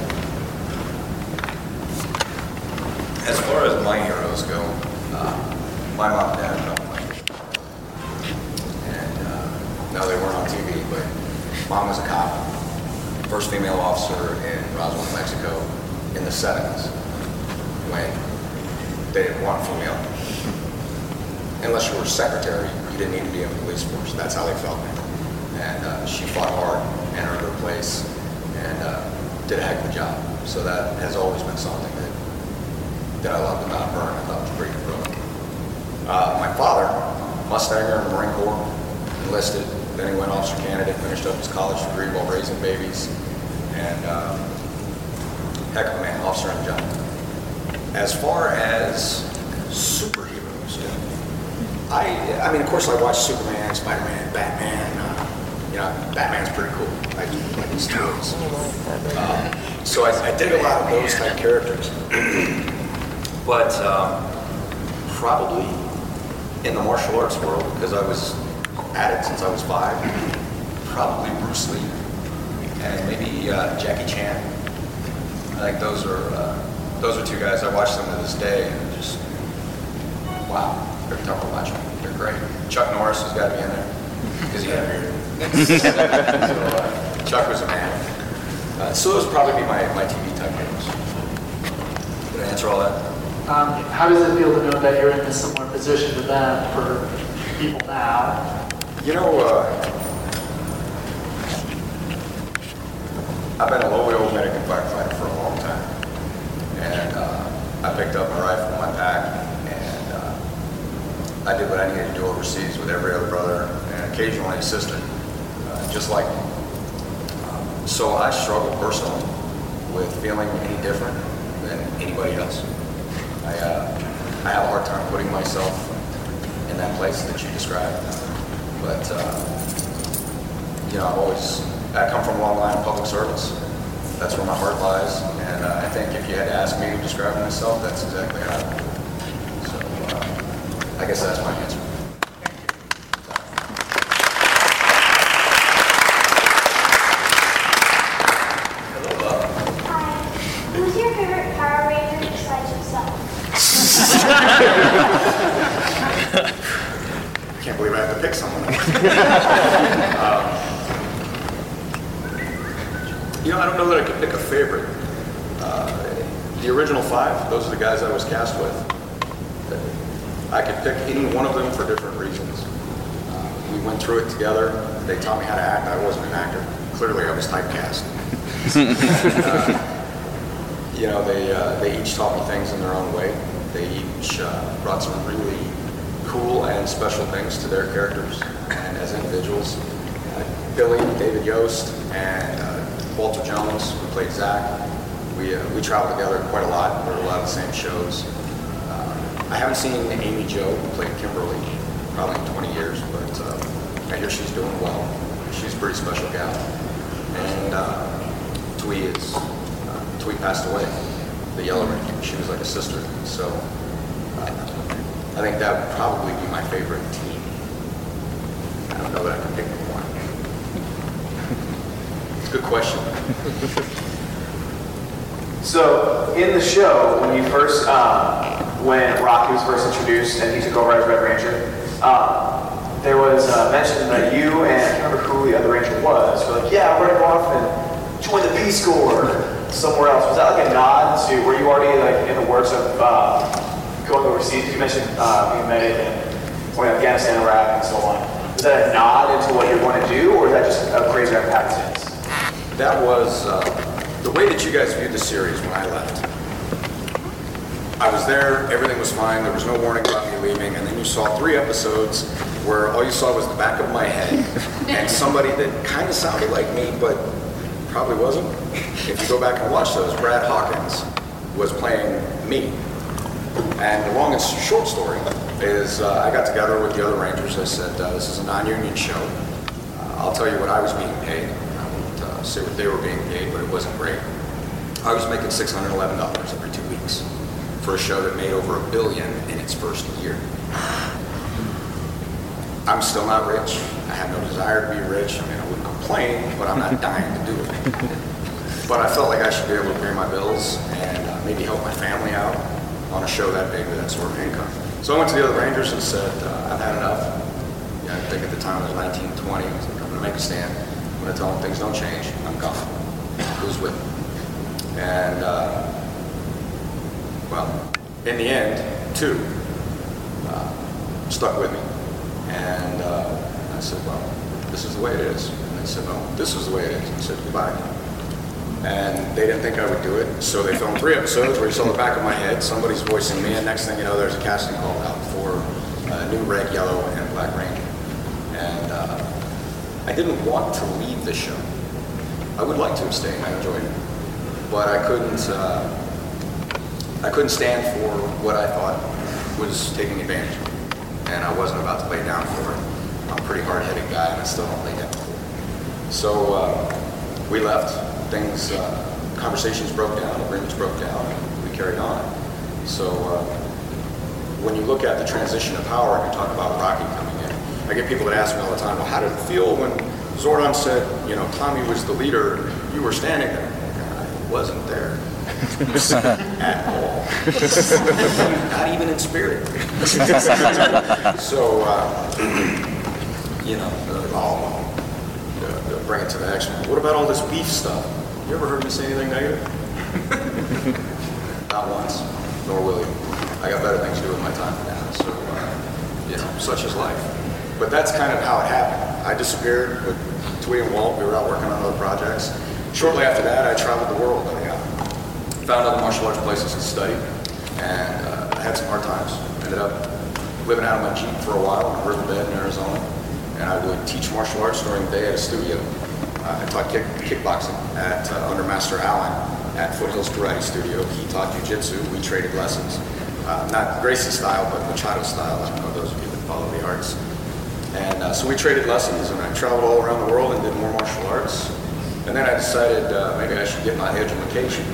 As far as my heroes go, uh, my mom and dad felt like it. And uh, no, they weren't on T V, but mom was a cop. First female officer in Roswell, New Mexico in the seventies when they didn't want a female. Unless you were a secretary, you didn't need to be in the police force. That's how they felt. And uh, she fought hard and earned her place and uh, did a heck of a job. So that has always been something that that I loved about her and I thought was pretty brilliant. Uh, my father, Mustanger in the Marine Corps, enlisted. Then he went officer candidate, finished up his college degree while raising babies, and uh, heck of a man, officer and job. As far as superheroes, I, I mean, of course, I watched Superman, Spider-Man, Batman. Uh, you know, Batman's pretty cool. I do like his stories. Uh, so I, I dig a lot of those type characters, but um, probably in the martial arts world, because I was at it since I was five. Probably Bruce Lee and maybe uh, Jackie Chan. I think those are uh, those are two guys I watch them to this day and just wow, every time I watch them, they're great. Chuck Norris has got to be in there because he had a beard. so, uh, Chuck was a man. Uh, so those would probably be my, my T V type heroes. Did I answer all that? Um, how does it feel to know that you're in a similar position to them for people now? You know, uh, I've been a low-wheel medic and firefighter for a long time. And uh, I picked up my rifle in my pack, and uh, I did what I needed to do overseas with every other brother, and occasionally a sister, uh, just like me. Um, so I struggle personally with feeling any different than anybody else. I, uh, I have a hard time putting myself in that place that you described. But uh, you know, I've always, I come from a long line of public servants. That's where my heart lies. And uh, I think if you had to ask me to describe myself, that's exactly how I would. So uh, I guess that's my answer. Who's your favorite Power Ranger besides yourself? I can't believe I have to pick someone. um, you know, I don't know that I could pick a favorite. Uh, the original five, those are the guys I was cast with. I could pick any one of them for different reasons. Uh, we went through it together. They taught me how to act. I wasn't an actor. Clearly, I was typecast. uh, you know, they uh, they each taught me things in their own way. They each uh, brought some really cool and special things to their characters and as individuals. Uh, Billy, David Yost, and uh, Walter Jones, who played Zach. We uh, we traveled together quite a lot. We were a lot of the same shows. Uh, I haven't seen Amy Jo, who played Kimberly, probably in twenty years, but uh, I hear she's doing well. She's a pretty special gal. And uh, Twee is, uh, Twee passed away, the Yellow Ranger. She was like a sister. So uh, I think that would probably be my favorite team. I don't know that I can pick one. It's a good question. So in the show, when you first, um, when Rocky was first introduced and he took over as Red Ranger, um, there was uh, mention that you and I can't remember who the other Ranger was. Were like, yeah, we're gonna go off and join the Peace Corps somewhere else. Was that like a nod to? Were you already like in the works of uh, going overseas? You mentioned uh, being medic and going to Afghanistan, Iraq, and so on. Is that a nod into what you're going to do, or is that just a crazy happenstance? That was uh, the way that you guys viewed the series when I left. I was there, everything was fine, there was no warning about me leaving, and then you saw three episodes where all you saw was the back of my head and somebody that kind of sounded like me, but probably wasn't. If you go back and watch those, Brad Hawkins was playing me. And the long and short story is uh, I got together with the other Rangers. I said, uh, this is a non-union show. Uh, I'll tell you what I was being paid. I won't uh, say what they were being paid, but it wasn't great. I was making six hundred eleven dollars every two weeks for a show that made over a billion in its first year. I'm still not rich. I have no desire to be rich. I mean, I wouldn't complain, but I'm not dying to do it. But I felt like I should be able to pay my bills and uh, maybe help my family out on a show that big with that sort of income. So I went to the other Rangers and said, uh, I've had enough. Yeah, I think at the time I was nineteen, twenty. I was like, I'm going to make a stand. I'm going to tell them things don't change. I'm gone. Who's with me? And, uh, well, in the end, two uh, stuck with me. And uh, I said, well, this is the way it is. And they said, well, this is the way it is. I said, goodbye. And they didn't think I would do it, so they filmed three episodes where you saw the back of my head, somebody's voicing me, and next thing you know, there's a casting call out for uh, new red, yellow, and black Ranger. And uh, I didn't want to leave the show. I would like to have stayed, I enjoyed it. But I couldn't, uh, I couldn't stand for what I thought was taking advantage of me. And I wasn't about to lay down for it. I'm a pretty hard-headed guy, and I still don't lay down for it. So uh, we left. Things, uh, conversations broke down, agreements broke down, and we carried on. So uh, when you look at the transition of power and you talk about Rocky coming in, I get people that ask me all the time, well, how did it feel when Zordon said, you know, Tommy was the leader, you were standing there? I wasn't there. At all. Not even in spirit. So, uh, you know, I'll uh, bring it to the next one. What about all this beef stuff? You ever heard me say anything negative? Not once, nor will you. I got better things to do with my time now, so, uh, you know, such is life. But that's kind of how it happened. I disappeared with Twee and Walt. We were out working on other projects. Shortly after that, I traveled the world. I uh, found other martial arts places to study, and uh, I had some hard times. Ended up living out of my Jeep for a while in Riverbed in Arizona, and I would teach martial arts during the day at a studio. Uh, I taught kick, kickboxing at uh, under Master Allen at Foothills Karate Studio. He taught jiu-jitsu. We traded lessons. Uh, not Gracie style, but Machado style. I don't know those of you that follow the arts. And uh, so we traded lessons, and I traveled all around the world and did more martial arts. And then I decided uh, maybe I should get my education.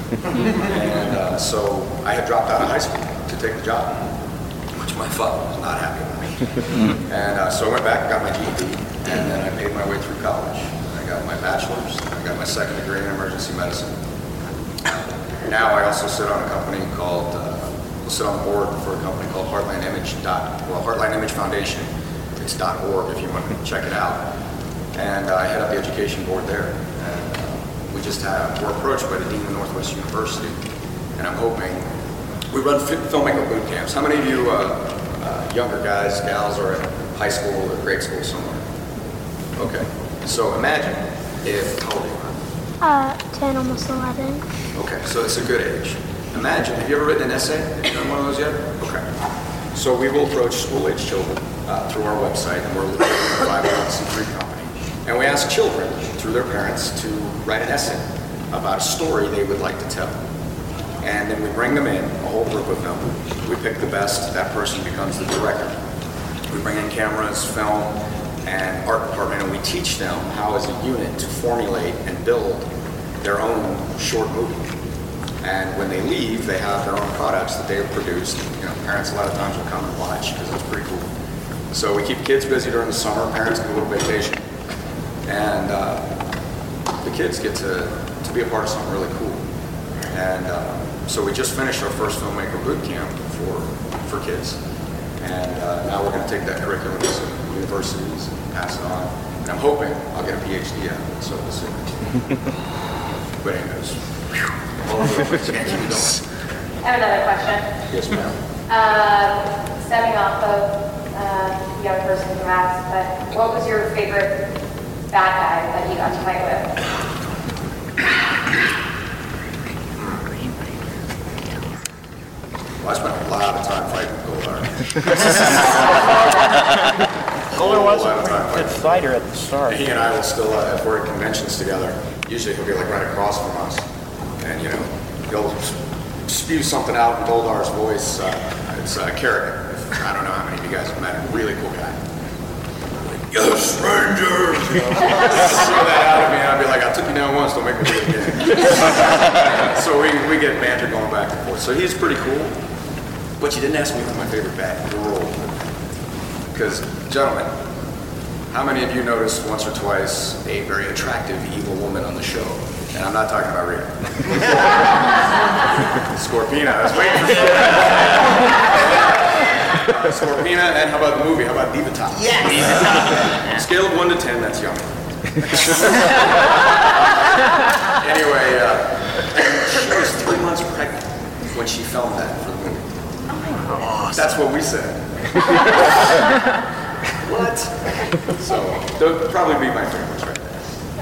And uh, so I had dropped out of high school to take the job, which my father was not happy with me. And uh, so I went back and got my G E D, and then I paid my way through college. I got my bachelor's, I got my second degree in emergency medicine. Now I also sit on a company called, uh, sit on the board for a company called Heartland Image. Dot, well, Heartland Image Foundation. It's .org if you want to check it out. And uh, I head up the education board there. And uh, we just have, we're approached by the Dean of Northwest University, and I'm hoping, we run fi- filmmaker boot camps. How many of you uh, uh, younger guys, gals are at high school or grade school somewhere? Okay, so imagine if, how old are you? Uh, ten, almost eleven. Okay, so it's a good age. Imagine, have you ever written an essay? Have you done one of those yet? Okay. So we will approach school-age children uh, through our website, and we're a five oh one c three company. And we ask children, through their parents, to write an essay about a story they would like to tell. And then we bring them in, a whole group of them. We pick the best, that person becomes the director. We bring in cameras, film, and art department, and we teach them how as a unit to formulate and build their own short movie. And when they leave, they have their own products that they have produced. You know, parents a lot of times will come and watch because it's pretty cool. So we keep kids busy during the summer, parents get a little vacation. And uh, the kids get to, to be a part of something really cool. And uh, so we just finished our first filmmaker boot camp for, for kids. And uh, now we're going to take that curriculum to universities and pass it on. And I'm hoping I'll get a PhD out of it, so we'll see. But anyways, all over the place. Can't keep it going. I have another question. Yes, ma'am. Um, stemming off of uh, the young person who asked, but what was your favorite bad guy that you got to fight with? Well, I spent a lot of time fighting Goldar. Goldar was a good fighter at the start. He and I will still, uh, if we're at conventions together, usually he'll be like right across from us. And, you know, he'll spew something out in Goldar's voice. Uh, it's uh, Carrigan. I don't know how many of you guys have met him. Really cool guy. Like, yes, Rangers! You know, throw that out at me, and I'd be like, I took you down once, don't make me do it again. So we, we get banter going back and forth. So he's pretty cool. But you didn't ask me who's my favorite bad girl. Because, gentlemen, how many of you noticed once or twice a very attractive evil woman on the show? And I'm not talking about Rita. Scorpina. I was waiting for Scorpina. uh, Scorpina, and how about the movie? How about Divata? Yes. Scale of one to ten, that's young. Anyway, uh, she was three months pregnant when she filmed that for the movie. Awesome. That's what we said. What? So, they'll probably be my favorites right there.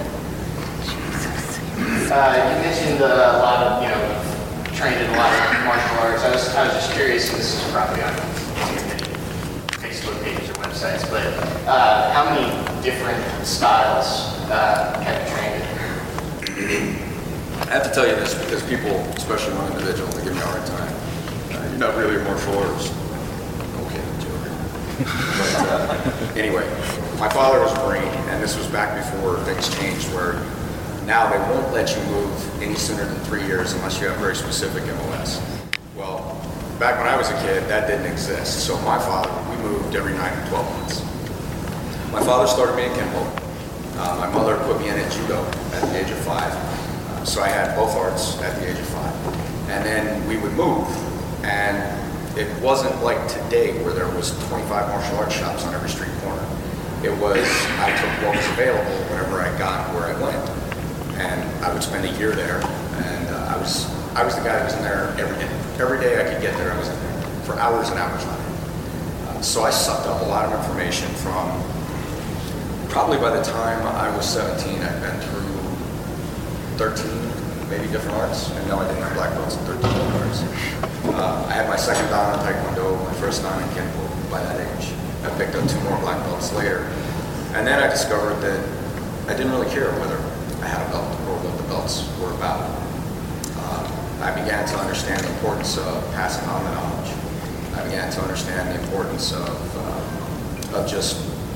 Uh, you mentioned uh, a lot of, you know, trained in a lot of martial arts. I was, I was just curious, and this is probably on Facebook pages or websites, but uh, how many different styles uh, have you trained in? I have to tell you this because people, especially one individual, they give me a hard time. Uh, you're not really a martial artist. Okay, I'm joking. But uh, anyway, my father was a Marine, and this was back before things changed, where now they won't let you move any sooner than three years unless you have very specific M O S. Well, back when I was a kid, that didn't exist. So my father, we moved every nine or twelve months. My father started me in Kempo. Uh, my mother put me in at Judo at the age of five. Uh, so I had both arts at the age of five. And then we would move, and it wasn't like today where there was twenty-five martial arts shops on every street corner. It was, I took what was available whenever I got where I went. And I would spend a year there, and uh, I was I was the guy that was in there every day. Every day I could get there, I was in there for hours and hours on end. Uh, so I sucked up a lot of information from, probably by the time I was seventeen, I'd been through thirteen, maybe different arts. And no, I didn't have black belts in thirteen different arts. Uh, I had my second dan in Taekwondo, my first dan in Kempo by that age. I picked up two more black belts later. And then I discovered that I didn't really care whether I had a belt or what the belts were about. Uh, I began to understand the importance of passing on the knowledge. I began to understand the importance of, uh, of just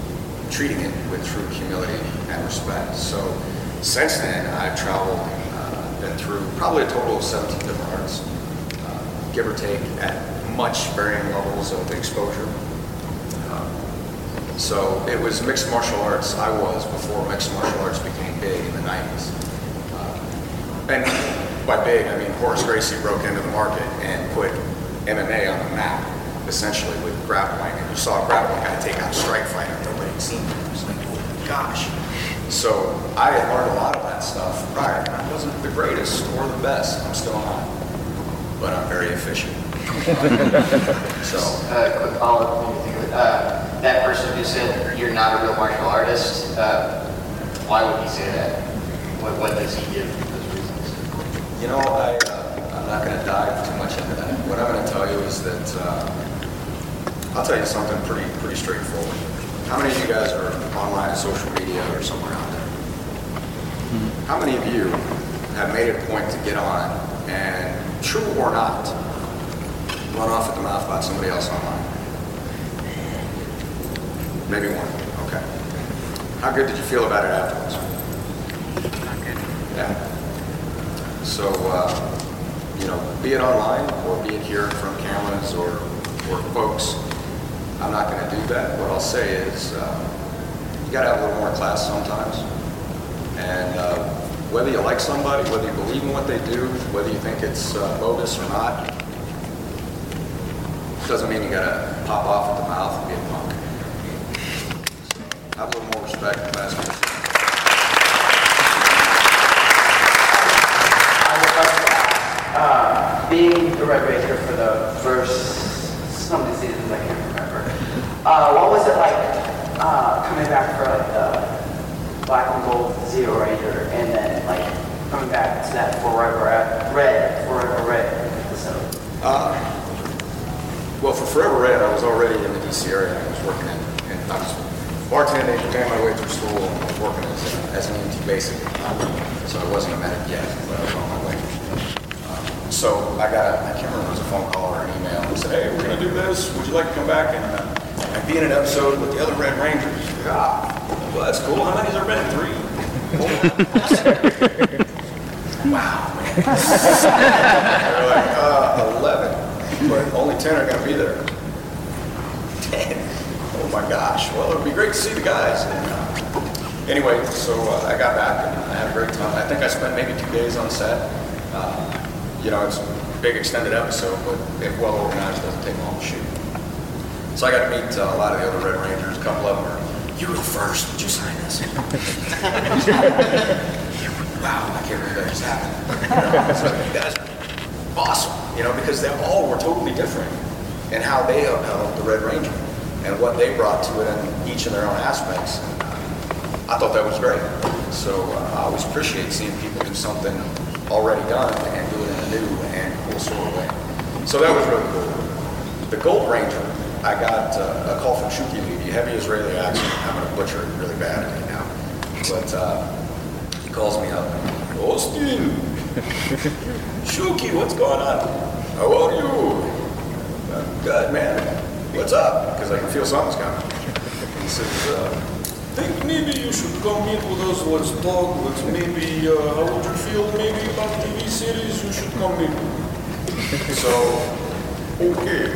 treating it with true humility and respect. So since then, I've traveled, uh, been through probably a total of seventeen different arts, uh, give or take, at much varying levels of exposure. Uh, so it was mixed martial arts I was before mixed martial arts became big in the nineties. Uh, and by big, I mean Horace Gracie broke into the market and put M M A on the map, essentially with grappling. And you saw a grappling guy take out a strike fighter that nobody had seen. It was like, oh my gosh. So I had learned a lot of that stuff prior. I wasn't the greatest or the best. I'm still not. But I'm very efficient. So, uh, quick follow-up. when you think of it. Uh, that person who said you're not a real martial artist, uh, why would he say that? What, what does he give those reasons? You know, I, uh, I'm not going to dive too much into that. What I'm going to tell you is that uh, I'll tell you something pretty pretty straightforward. How many of you guys are online on social media or somewhere out there? Mm-hmm. How many of you have made it a point to get on and, true or not, run off at the mouth about somebody else online? Maybe one. Okay. How good did you feel about it afterwards? Not good. Yeah. So, uh, you know, be it online or be it here in front of cameras or, or folks, I'm not going to do that. What I'll say is, uh, you got to have a little more class sometimes. And uh, whether you like somebody, whether you believe in what they do, whether you think it's uh, bogus or not, doesn't mean you got to pop off at the mouth and be a punk. So, have a little more respect and class. Uh, being the Red Ranger for the first so many seasons, I can't remember. Uh, what was it like uh, coming back for like the Black and Gold Zero Ranger, and then like coming back to that Forever Red, Forever Red episode? Uh, well, for Forever Red, I was already in the D C area. I was working in, in I was bartending, paying my way through school, and I was working as, a, as an E M T basically. So I wasn't a medic yet, but I was on my way. So I got a, I can't remember if it was a phone call or an email. They said, hey, we're going to do this. Would you like to come back and, uh, and be in an episode with the other Red Rangers? Ah, well, that's cool. How many has there been? Three? Wow, man. They're like, uh, eleven. But only ten are going to be there. ten. Oh my gosh. Well, it would be great to see the guys. And, uh, anyway, so uh, I got back and I had a great time. I think I spent maybe two days on set. Uh, You know, it's a big extended episode, but if well organized, it doesn't take long to shoot. So I got to meet uh, a lot of the other Red Rangers. A couple of them are, you go first, would you sign this? Wow, I can't believe that just happened. You know, so you guys are awesome, you know, because they all were totally different in how they upheld the Red Ranger and what they brought to it in each of their own aspects. And, uh, I thought that was great. So uh, I always appreciate seeing people do something already done and do it in a new and cool sort of way. So that was really cool. The Gold Ranger, I got uh, a call from Shuki Levy, heavy Israeli accent. I'm going to butcher it really bad right now. But uh, he calls me up. Austin! Shuki, what's going on? How are you? I'm good, man. What's up? Because I can feel something's coming. He says, uh, think maybe you should come meet with us, let's talk, let's maybe, uh, how would you feel maybe about T V series, you should come meet with me. So, okay.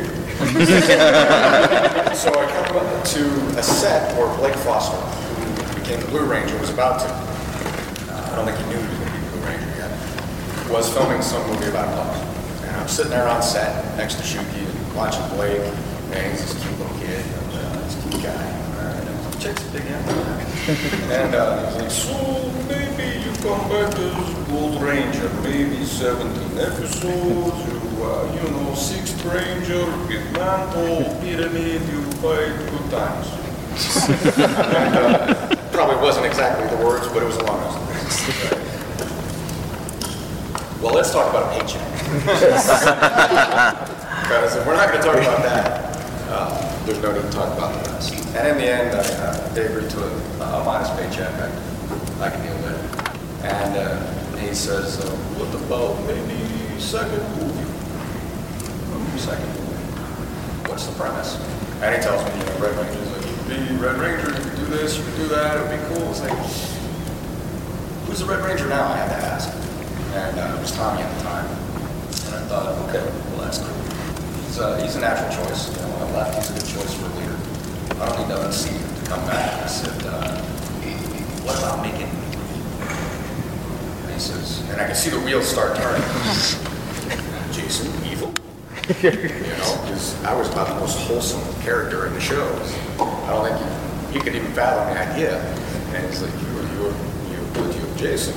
So I come up to a set where Blake Foster, who became the Blue Ranger, was about to, uh, I don't think he knew he was going to be Blue Ranger yet, was filming some movie about a dog. And I'm sitting there on set next to Shuki, watching Blake, and he's this cute little kid, uh, this cute guy. Chicks big and uh, he's like, so maybe you come back as Gold Ranger, maybe seventeen episodes, you, uh, you know, sixth Ranger, get mantle, pyramid, you fight good times. And, uh, probably wasn't exactly the words, but it was along those lines. Well, let's talk about a paycheck. Because if we're not going to talk about that, uh, there's no need to talk about the rest. And in the end, I, uh, they agreed to a, a modest paycheck I, I can deal with. And uh, he says, uh, what about maybe second movie? Second movie. What's the premise? And he tells me, you know, Red Ranger is a be Red Ranger, you could do this, you could do that, it would be cool. It's like, who's the Red Ranger now? I had to ask. And uh, it was Tommy at the time. And I thought, okay, well, that's cool. He's, uh, he's a natural choice. You know, on the left, he's a good choice for a leader. I don't need to unsee him to come back. I said, uh, what about making? And he says, and I can see the wheels start turning. Jason, evil? You know, because I was about the most wholesome character in the shows. I don't think he, he could even fathom the idea. And he's like, you, you, you, you, you, Jason.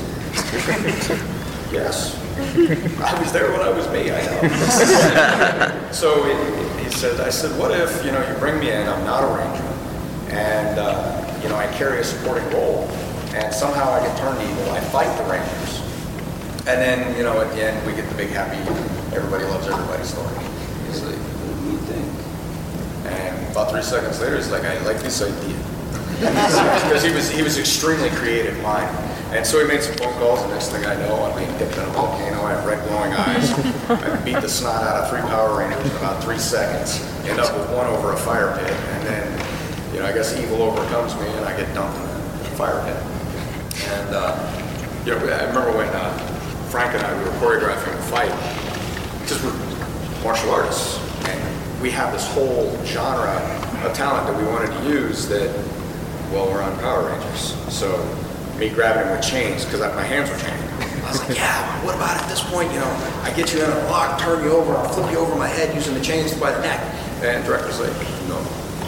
Yes. I was there when I was me, I know. So it, he said, I said, what if, you know, you bring me in, I'm not a ranger, and, uh, you know, I carry a supporting role, and somehow I get turned evil, I fight the rangers. And then, you know, at the end, we get the big happy, everybody loves everybody story. He's like, what do you think? And about three seconds later, he's like, I like this idea. Because he was, he was extremely creative mind. And so he made some phone calls, and next thing I know, I'm being dipped in a volcano, I have red glowing eyes. I beat the snot out of three Power Rangers in about three seconds, end up with one over a fire pit, and then, you know, I guess evil overcomes me, and I get dumped in the fire pit. And, uh, you know, I remember when uh, Frank and I, we were choreographing a fight, because we're martial artists, and we have this whole genre of talent that we wanted to use that, well, we're on Power Rangers. So me grabbing him with chains, because my hands were chained. I was like, yeah, what about at this point, you know, I get you in a lock, turn you over, I'll flip you over my head using the chains by the neck. And the director's like, no.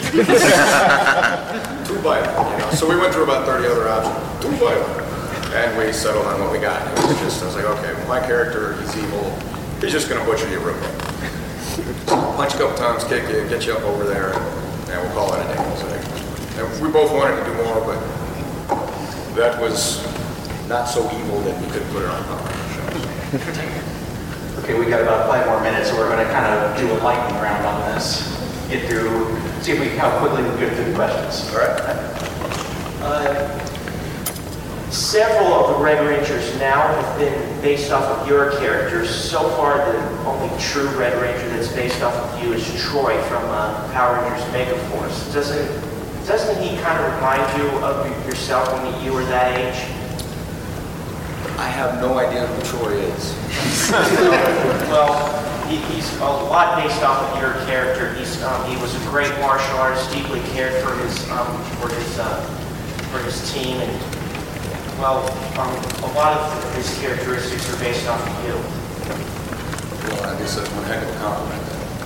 Too violent, you know. So we went through about thirty other options. Too violent. And we settled on what we got. It was just, I was like, okay, well, my character, he's evil. He's just going to butcher you real quick. Punch a couple times, kick you, get you up over there, and, and we'll call it a day. So, and we both wanted to do more, but that was not so evil that we couldn't put it on Power Rangers shows. Okay, we got about five more minutes, so we're going to kind of do a lightning round on this. Get through, see if we how quickly we can get through the questions. All right. Uh, several of the Red Rangers now have been based off of your characters. So far, the only true Red Ranger that's based off of you is Troy from uh, Power Rangers Megaforce. Doesn't Doesn't he kind of remind you of yourself when you were that age? I have no idea who Troy is. Well, he, he's a lot based off of your character. He's um, he was a great martial artist, deeply cared for his um, for his uh, for his team, and well, um, a lot of his characteristics are based off of you. Well, I guess that's one heck of a compliment.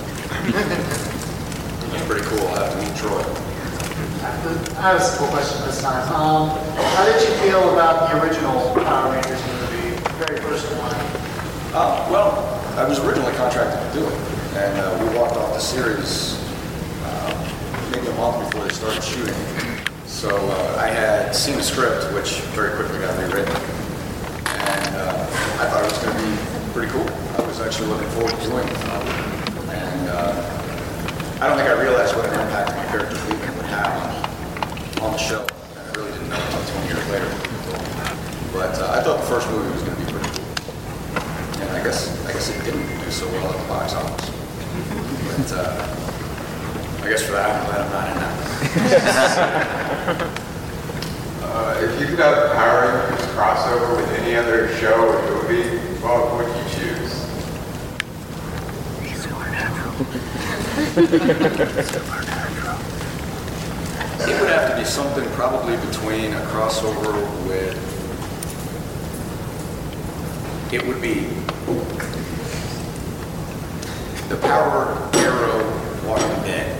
It's pretty cool. I'll have to meet Troy. I have a simple question this time. Um, how did you feel about the original Power Rangers movie, the very first one? Uh, well, I was originally contracted to do it, and uh, we walked off the series uh, maybe a month before they started shooting. So uh, I had seen the script, which very quickly got rewritten, and uh, I thought it was going to be pretty cool. I was actually looking forward to doing it, and uh, I don't think I realized what an impact my character would have on on the show. I really didn't know until twenty years later. But uh, I thought the first movie was going to be pretty cool. And I guess I guess it didn't do so well at the box office. But uh, I guess for that, I'm glad I'm not in that. uh, if you could have Power Rangers crossover with any other show or movie, what would you choose? Supernatural. It would have to be something probably between a crossover with, it would be the Power Arrow Walking Dead.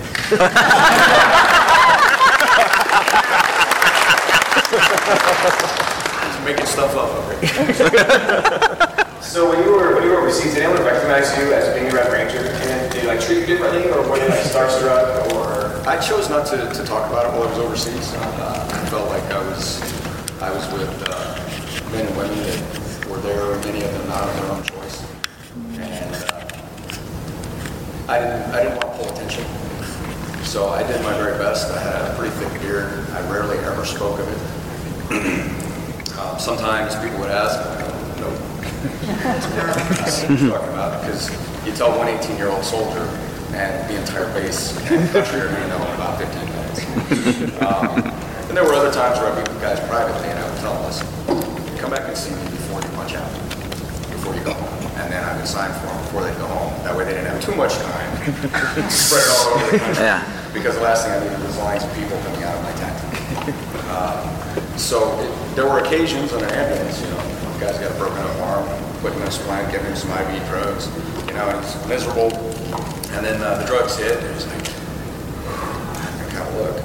Just making stuff up over here. So when you were when you were overseas, did anyone recognize you as being a Red Ranger? And did they like treat you differently, or were they like starstruck, or? I chose not to, to talk about it while I was overseas. Uh, I felt like I was I was with uh, men and women that were there, many of them not of their own choice, and uh, I didn't I didn't want to pull attention. So I did my very best. I had a pretty thick beard. I rarely ever spoke of it. um, sometimes people would ask, no. What I'm talking about, because you tell one eighteen-year-old soldier and the entire base and country are going to know in about fifteen minutes. um, and there were other times where I'd meet with guys privately and I would tell them, listen, come back and see me before you punch out, before you go home. And then I would sign for them before they go home. That way they didn't have too much time. Spread it all over the country. Yeah. Because the last thing I needed was lines of people coming out of my tent. Uh, so it, there were occasions on an ambulance, you know, guys got a broken up arm, putting him in a splint, giving him some I V drugs, you know, and it's miserable. And then uh, the drugs hit, and it's like, I kind of look.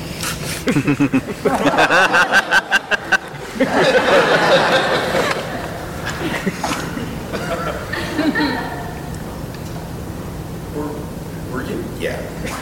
were, were you? Yeah.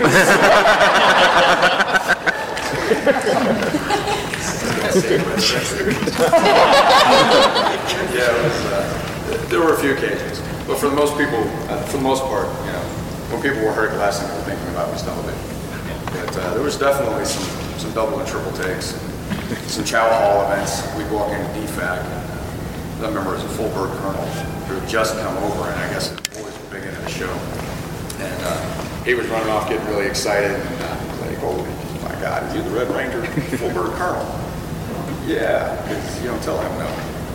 Yeah, it was, uh, there were a few occasions, but for the most people, uh, for the most part, you know, when people were hurt, the last thing they were thinking about was television. But uh, there was definitely some, some double and triple takes, and some chow hall events. We'd walk into D FAC, and I remember it was a full bird colonel who had just come over, and I guess his boys were big into the show. And uh, he was running off, getting really excited, and uh, I was like, oh my God, is you the Red Ranger, full bird colonel? Yeah, because you don't tell him no.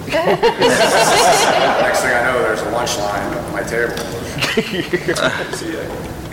Next thing I know, there's a lunch line up at my table. See ya.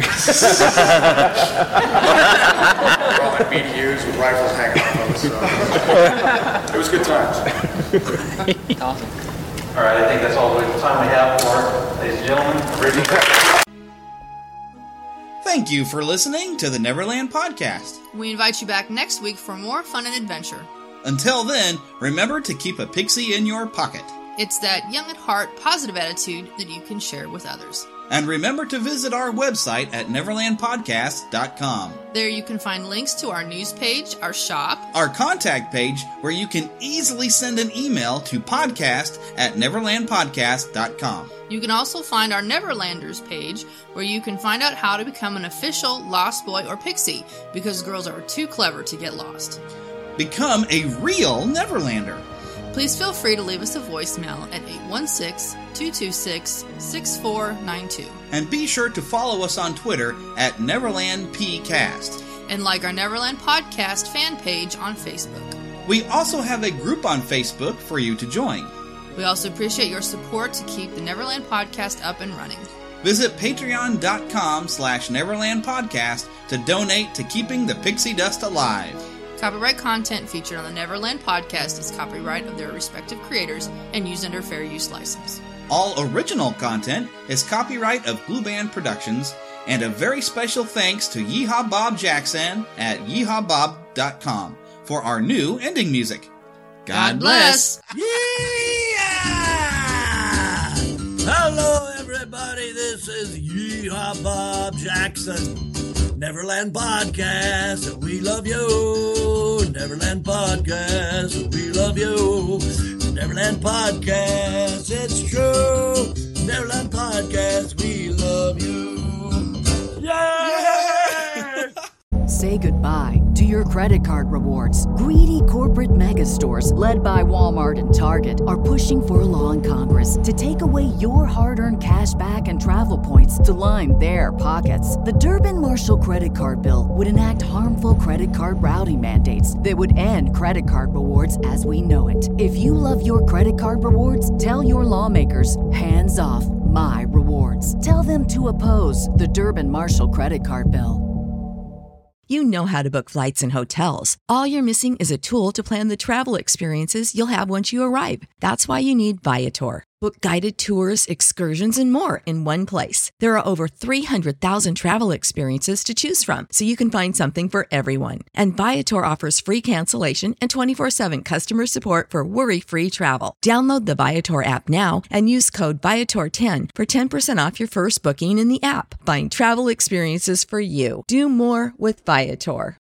We're all in B D Us with rifles hanging off of us. So. It was good times. Awesome. All right, I think that's all the time we have for, ladies and gentlemen, Bridget. Thank you for listening to the Neverland Podcast. We invite you back next week for more fun and adventure. Until then, remember to keep a pixie in your pocket. It's that young at heart, positive attitude that you can share with others. And remember to visit our website at neverland podcast dot com. There you can find links to our news page, our shop, our contact page where you can easily send an email to podcast at neverland podcast dot com. You can also find our Neverlanders page where you can find out how to become an official Lost Boy or Pixie because girls are too clever to get lost. Become a real Neverlander. Please feel free to leave us a voicemail at eight one six, two two six, six four nine two. And be sure to follow us on Twitter at NeverlandPcast. And like our Neverland Podcast fan page on Facebook. We also have a group on Facebook for you to join. We also appreciate your support to keep the Neverland Podcast up and running. Visit patreon.com slash Neverland Podcast to donate to keeping the pixie dust alive. Copyright content featured on the Neverland Podcast is copyright of their respective creators and used under fair use license. All original content is copyright of Blue Band Productions, and a very special thanks to Yeehaw Bob Jackson at yeehaw bob dot com for our new ending music. God, God bless! Yeah! Hello, everybody. This is Yeehaw Bob Jackson. Neverland Podcast, we love you. Neverland Podcast, we love you. Neverland Podcast, it's true. Neverland Podcast, we love you. Yeah! Say goodbye to your credit card rewards. Greedy corporate mega stores, led by Walmart and Target, are pushing for a law in Congress to take away your hard-earned cash back and travel points to line their pockets. The Durbin-Marshall credit card bill would enact harmful credit card routing mandates that would end credit card rewards as we know it. If you love your credit card rewards, tell your lawmakers, hands off my rewards. Tell them to oppose the Durbin-Marshall credit card bill. You know how to book flights and hotels. All you're missing is a tool to plan the travel experiences you'll have once you arrive. That's why you need Viator. Book guided tours, excursions, and more in one place. There are over three hundred thousand travel experiences to choose from, so you can find something for everyone. And Viator offers free cancellation and twenty-four seven customer support for worry-free travel. Download the Viator app now and use code Viator ten for ten percent off your first booking in the app. Find travel experiences for you. Do more with Viator.